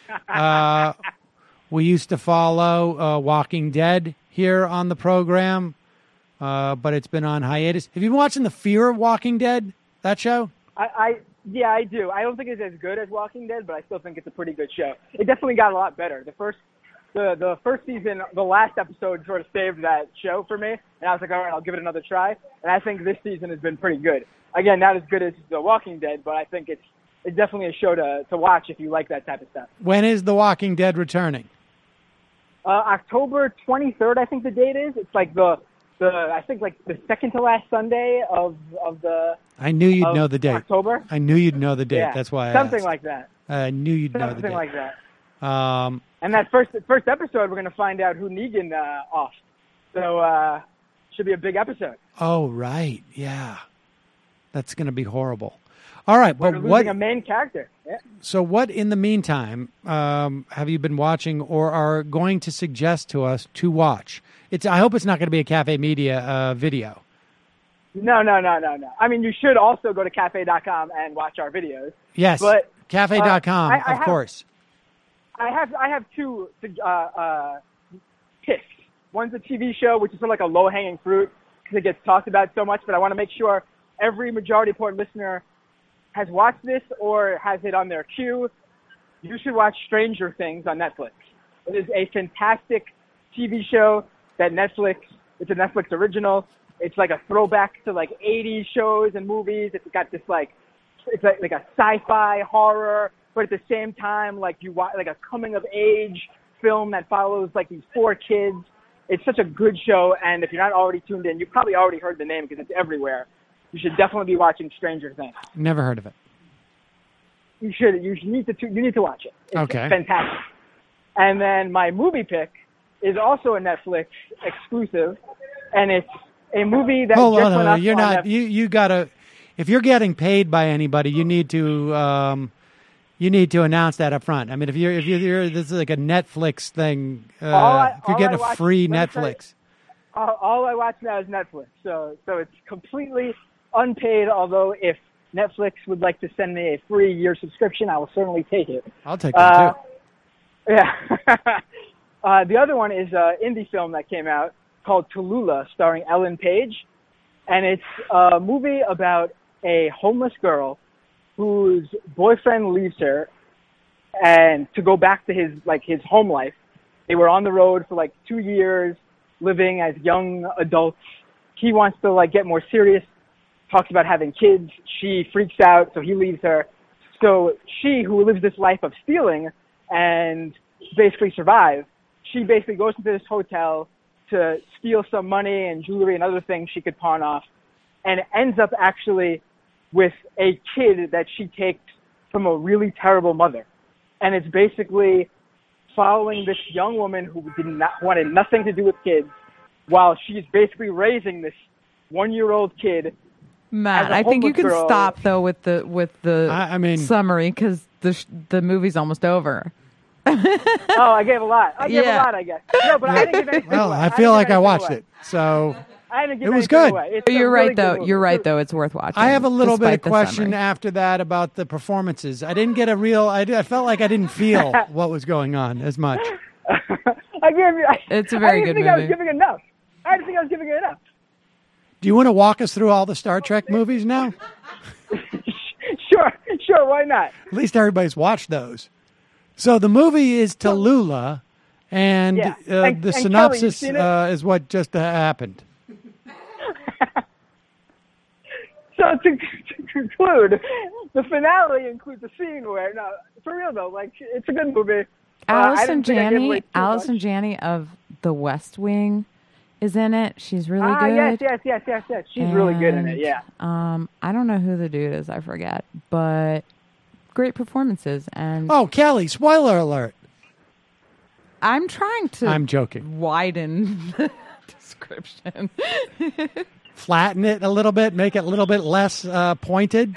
Uh, we used to follow uh, Walking Dead here on the program, uh, but it's been on hiatus. Have you been watching the Fear of Walking Dead, that show? I, I yeah, I do. I don't think it's as good as Walking Dead, but I still think it's a pretty good show. It definitely got a lot better. The first the the first season, the last episode sort of saved that show for me, and I was like, all right, I'll give it another try. And I think this season has been pretty good. Again, not as good as The Walking Dead, but I think it's it's definitely a show to to watch if you like that type of stuff. When is The Walking Dead returning? Uh, October twenty-third, I think the date is. It's like the the I think like the second to last Sunday of of the. I knew you'd of know the date. October. I knew you'd know the date. Yeah, That's why I something asked. like that. I knew you'd know the Something date. like that. Um, And that first first episode, we're going to find out who Negan uh, off. So uh, should be a big episode. oh, right. Yeah. That's going to be horrible. All right. We're But losing what? a main character. Yeah. So, what in the meantime um, have you been watching or are going to suggest to us to watch? It's. I hope it's not going to be a Cafe Media uh, video. No, no, no, no, no. I mean, you should also go to cafe dot com and watch our videos. Yes. But Cafe dot com, uh, I- I of have- course. I have I have two uh, uh, picks. One's a T V show, which is sort of like a low hanging fruit because it gets talked about so much. But I want to make sure every Majority Report listener has watched this or has it on their queue. You should watch Stranger Things on Netflix. It is a fantastic T V show that Netflix. It's a Netflix original. It's like a throwback to like eighties shows and movies. It's got this like it's like, like a sci-fi horror, but at the same time, like you watch like a coming of age film that follows like these four kids. It's such a good show, and if you're not already tuned in, you probably already heard the name because it's everywhere. You should definitely be watching Stranger Things. Never heard of it. You should. You should need to. You need to watch it. It's Okay. fantastic. And then my movie pick is also a Netflix exclusive, and it's a movie that Hold just on, hold went on. up You're on not. Netflix. You you gotta. If you're getting paid by anybody, you need to. Um, you need to announce that up front. I mean, if you're if you're this is like a Netflix thing. Uh, All I- if you're all getting I a watch- free let me tell you- Netflix. all, all I watch now is Netflix, so so it's completely unpaid. Although if Netflix would like to send me a free year subscription, I will certainly take it. I'll take that Uh, too. Yeah. uh, the other one is an indie film that came out called Tallulah, starring Ellen Page, and it's a movie about a homeless girl whose boyfriend leaves her and to go back to his like his home life. They were on the road for like two years, living as young adults. He wants to like get more serious, talks about having kids. She freaks out, so he leaves her. So she, who lives this life of stealing and basically survive, she basically goes into this hotel to steal some money and jewelry and other things she could pawn off, and ends up actually with a kid that she takes from a really terrible mother. And it's basically following this young woman who did not wanted nothing to do with kids, while she's basically raising this one-year-old kid. Matt, as a I think you homeless can girl. stop though with the with the I- I mean- summary because the sh- the movie's almost over. Oh, I gave a lot. I gave Yeah. a lot, I guess. No, but I didn't give anything Well, away. I didn't feel give like I anything watched away. it, so I didn't give it was anything good. away. It's a You're really right, good though. movie. You're right, though. It's worth watching. I have a little bit despite of the question summary. after that about the performances. I didn't get a real. I, did- I felt like I didn't feel what was going on as much. I gave you. I, It's a very I didn't good think I was movie. giving enough. I didn't think I was giving it enough. Do you want to walk us through all the Star Trek movies now? Sure, sure. Why not? At least everybody's watched those. So the movie is Tallulah, and Yeah. uh, And- the and Kelly, synopsis you've seen it? uh, is what just uh, happened. So to, to conclude, the finale includes a scene where, no, for real though, like it's a good movie. Uh, I Allison didn't think I gave away Janney, too Allison much. Janney of The West Wing is in it. She's really ah, good. yes, yes, yes, yes, yes. She's really good in it. And, Yeah. Um, I don't know who the dude is. I forget, but great performances. And Oh, Kelly! Spoiler alert! I'm trying to. I'm joking. Widen the description. Flatten it a little bit, make it a little bit less uh, pointed.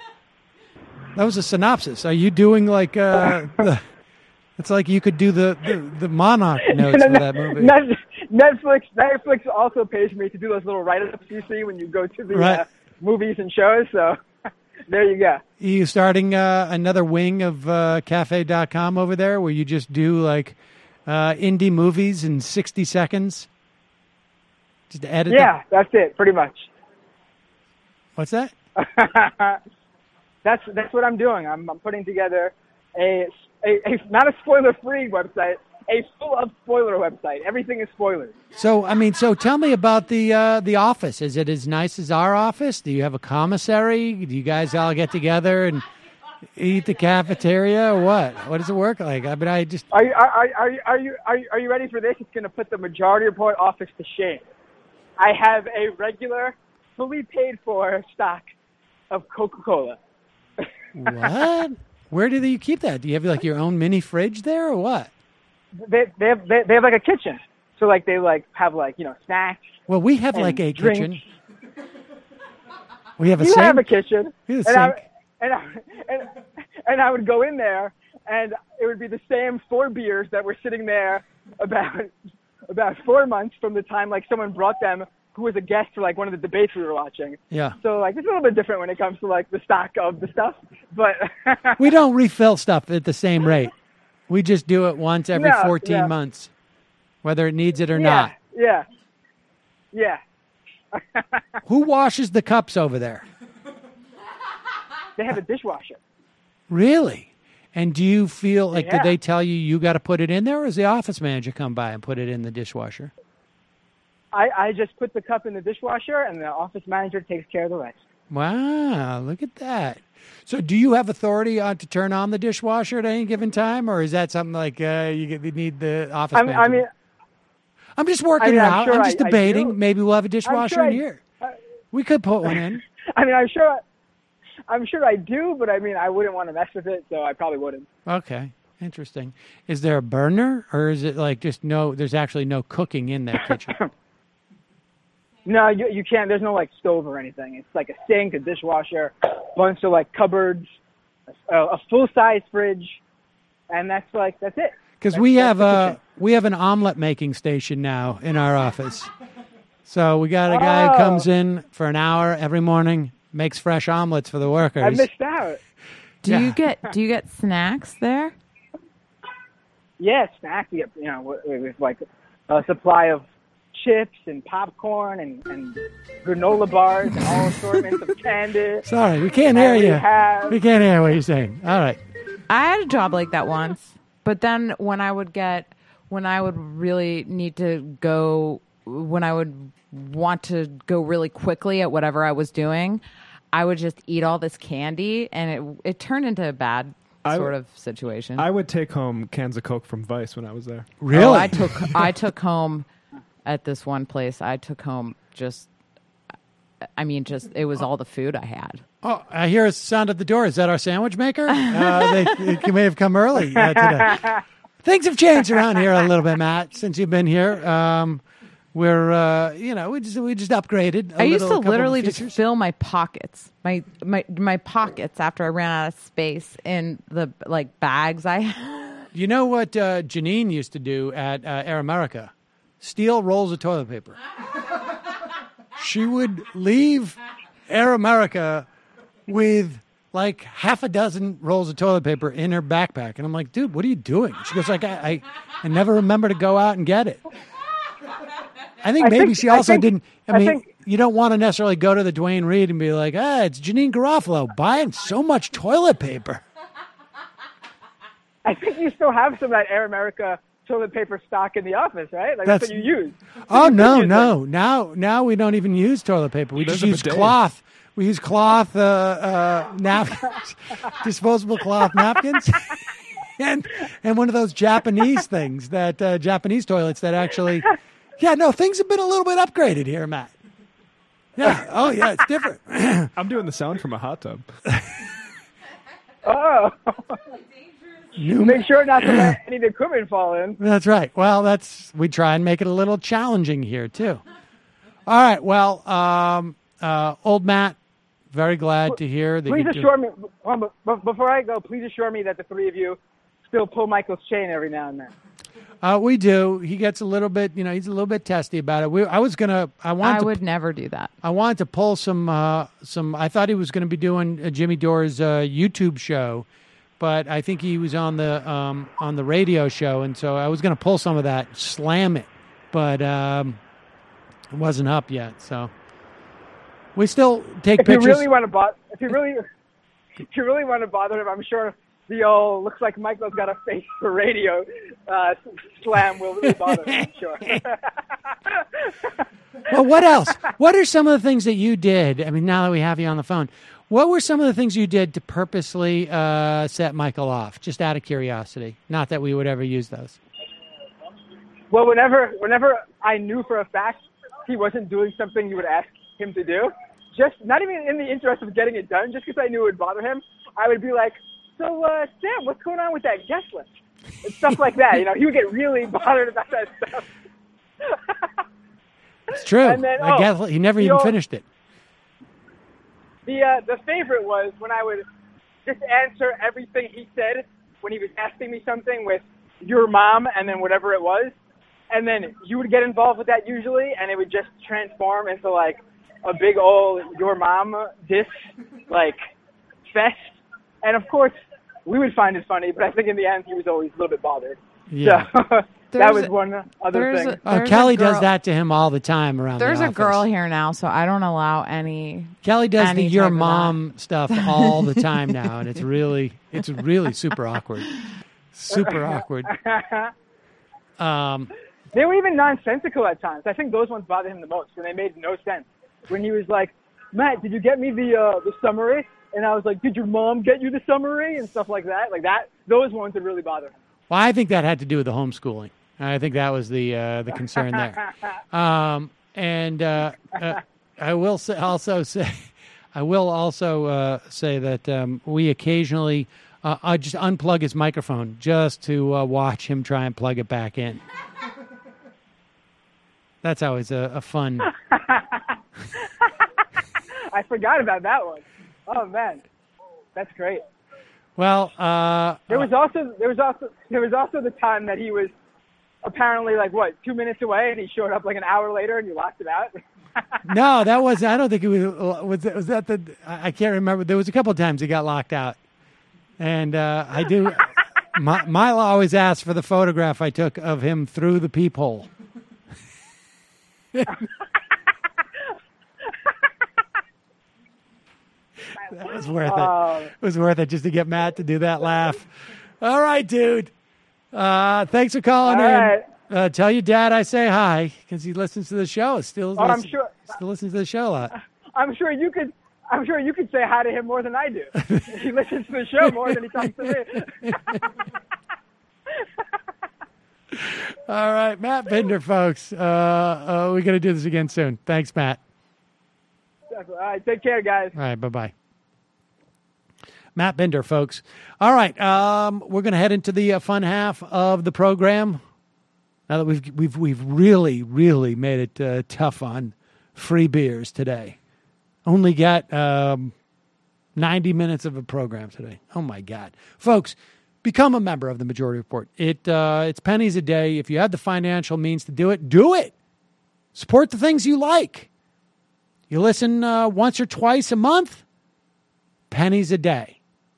That was a synopsis. Are you doing like uh, the? It's like you could do the the, the monarch notes for that movie. Net- Netflix Netflix also pays me to do those little write-ups you see when you go to the Right. uh, movies and shows. So there you go. Are you starting uh, another wing of uh, cafe dot com over there where you just do like uh, indie movies in sixty seconds? Just edit Yeah, them? that's it, pretty much. What's that? that's that's what I'm doing. I'm, I'm putting together a, a, a not a spoiler-free website, a full of spoiler website. Everything is spoilers. So, I mean, so tell me about the uh, the office. Is it as nice as our office? Do you have a commissary? Do you guys all get together and eat the cafeteria or what? What does it work like? I mean, I just Are you are, are, are you are you are you are you ready for this? It's going to put the Majority Report office to shame. I have a regular, fully paid for stock of Coca-Cola. what? Where do you keep that? Do you have like your own mini fridge there or what? They they have they, they have like a kitchen, so like they like have like you know snacks. Well, we have and like a drinks. kitchen. We have a You sink. have a kitchen, We have a and, I, sink. and, I, and and I would go in there, and it would be the same four beers that were sitting there about about four months from the time like someone brought them who was a guest for like one of the debates we were watching. Yeah. So like it's a little bit different when it comes to like the stock of the stuff, but We don't refill stuff at the same rate. We just do it once every No, fourteen no. months, whether it needs it or yeah, not. yeah, yeah. Who washes the cups over there? They have a dishwasher. Really? And do you feel like, Yeah. did they tell you you got to put it in there, or does the office manager come by and put it in the dishwasher? I, I just put the cup in the dishwasher, and the office manager takes care of the rest. Wow, look at that. So do you have authority on to turn on the dishwasher at any given time, or is that something like uh, you, get- you need the office I mean, manager? I mean, I'm just working I mean, it I'm out. sure I'm just I- I debating. do. Maybe we'll have a dishwasher sure in I- here. We could put one in. I mean, I'm sure, I'm sure I do, but I mean, I wouldn't want to mess with it, so I probably wouldn't. Okay, interesting. Is there a burner, or is it like just no? There's actually no cooking in that kitchen. No, you you can't. There's no like stove or anything. It's like a sink, a dishwasher, bunch of like cupboards, a, a full size fridge, and that's like that's it. Because That's- we that's have the a kitchen. we have an omelet making station now in our office. So we got a guy who Oh. comes in for an hour every morning, makes fresh omelets for the workers. I missed out. Do Yeah. you get do you get snacks there? Yeah, snacks. You, get, you know, with, with like a supply of chips and popcorn and, and granola bars and all assortments of candy. Sorry, we can't hear And we you. have- We can't hear what you're saying. All right. I had a job like that once, but then when I would get when I would really need to go when I would want to go really quickly at whatever I was doing, I would just eat all this candy, and it it turned into a bad I- sort of situation. I would take home cans of Coke from Vice when I was there. Really? Oh, I took I took home at this one place. I took home just, I mean, just it was all the food I had. Oh, I hear a sound at the door. Is that our sandwich maker? Uh, they, they may have come early uh, today. Things have changed around here a little bit, Matt, since you've been here. Um, we're, uh, you know, we just we just upgraded. a I used little- to couple of literally just features. fill my pockets, my my my pockets after I ran out of space in the like bags I had. You know what uh, Janine used to do at uh, Air America? Steal rolls of toilet paper. She would leave Air America with like half a dozen rolls of toilet paper in her backpack. And I'm like, dude, what are you doing? She goes like, I, I, I never remember to go out and get it. I think I maybe think- she I also think- didn't. I I mean, think- you don't want to necessarily go to the Dwayne Reed and be like, ah, it's Janine Garofalo buying so much toilet paper. I think you still have some of that Air America toilet paper stock in the office, right? Like that's, That's- what you use. Oh no, use no! Now, now we don't even use toilet paper. We There's just a use bidet. cloth. We use cloth uh, uh, napkins, disposable cloth napkins, and and one of those Japanese things that uh, Japanese toilets that actually, yeah, no, things have been a little bit upgraded here, Matt. Yeah. Oh yeah, it's different. I'm doing the sound from a hot tub. Oh. New- Make sure not to let any of the equipment fall in. That's right. Well, that's we try and make it a little challenging here too. All right. Well, um, uh, old Matt, very glad to hear that. Please you do- assure me, um, b- before I go, please assure me that the three of you still pull Michael's chain every now and then. Uh, we do. He gets a little bit, you know, he's a little bit testy about it. We, I was gonna, I wanted I to, would never do that. I wanted to pull some, uh, some. I thought he was going to be doing uh, Jimmy Dore's uh, YouTube show, but I think he was on the um, on the radio show, and so I was going to pull some of that, slam it, but um, it wasn't up yet. So we still take If pictures. you really want to bother, if you really, if you really want to bother him, I'm sure the old looks like Michael's got a face for radio uh, slam will really bother him. I'm sure. Well, what else? What are some of the things that you did? I mean, now that we have you on the phone, what were some of the things you did to purposely uh, set Michael off? Just out of curiosity. Not that we would ever use those. Well, whenever whenever I knew for a fact he wasn't doing something you would ask him to do, just not even in the interest of getting it done, just because I knew it would bother him, I would be like, "So, uh, Sam, what's going on with that guest list?" And stuff like that. You know, he would get really bothered about that stuff. It's true. And then, I oh, guess he never the even old- finished it. The uh, the favorite was when I would just answer everything he said when he was asking me something with "your mom" and then whatever it was, and then you would get involved with that usually, and it would just transform into like a big old "your mom" diss like fest, and of course we would find it funny, but I think in the end he was always a little bit bothered. Yeah. So that There's was one other there's thing. a- Oh, There's Kelly a girl- does that to him all the time around There's the a office. girl here now, so I don't allow any. Kelly does any the your type of mom stuff all the time now, and it's really, it's really super awkward. Super awkward. Um, They were even nonsensical at times. I think those ones bothered him the most when they made no sense. When he was like, "Matt, did you get me the uh, the summary?" And I was like, "Did your mom get you the summary?" and stuff like that. Like that, those ones would really bother him. well, I think that had to do with the homeschooling. I think that was the uh, the concern there. Um, and uh, uh, I will say, also say, I will also uh, say that um, we occasionally uh, I just unplug his microphone just to uh, watch him try and plug it back in. That's always a, a fun. I forgot about that one. Oh man, that's great. Well, uh, There was also there was also there was also the time that he was apparently like what two minutes away, and he showed up like an hour later, and you locked him out. no, that was. I don't think it was. Was that, was that the? I I can't remember. There was a couple of times he got locked out, and uh, I do. My, Mila always asks for the photograph I took of him through the peephole. That was worth Oh. it. It was worth it just to get Matt to do that laugh. All right, dude. Uh, thanks for calling All in. right. Uh, tell your dad I say hi because he listens to the show. Still, Oh, I'm listen- sure- still listens to the show a lot. I'm sure you could. I'm sure you could say hi to him more than I do. He listens to the show more than he talks to me. All right, Matt Binder, folks. Uh, uh, we're going to do this again soon. Thanks, Matt. All right, take care, guys. All right, bye-bye. Matt Binder, folks. All right, um, we're going to head into the uh, fun half of the program. Now that we've we've we've really really made it uh, tough on free beers today. Only got um, ninety minutes of a program today. Oh my God, folks! become a member of the Majority Report. It uh, It's pennies a day. If you have the financial means to do it, do it. Support the things you like. You listen uh, once or twice a month, pennies a day.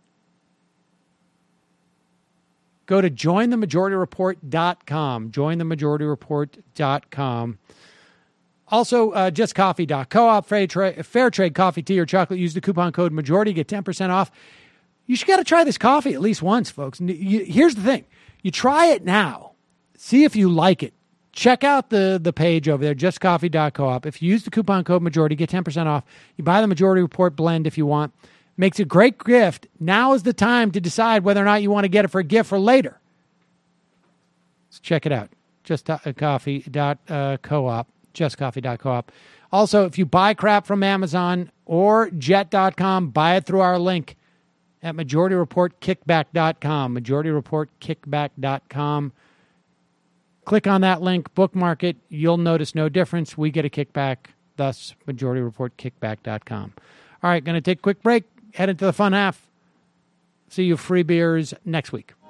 Go to join the majority report dot com. join the majority report dot com. Also, uh, just coffee dot coop, fair, tra- fair trade coffee, tea, or chocolate. Use the coupon code MAJORITY, get ten percent off. You should got to try this coffee at least once, folks. And you, here's the thing. You try it now. See if you like it. Check out the, the page over there, just coffee dot coop. If you use the coupon code MAJORITY, get ten percent off. You buy the Majority Report blend if you want. Makes a great gift. Now is the time to decide whether or not you want to get it for a gift for later. So check it out. just coffee dot coop. just coffee dot coop. Also, if you buy crap from Amazon or jet dot com, buy it through our link at majority report kickback dot com. majority report kickback dot com. Click on that link, bookmark it. You'll notice no difference. We get a kickback, thus majority report kickback dot com. All right, going to take a quick break. Head into the fun half. See you free beers next week.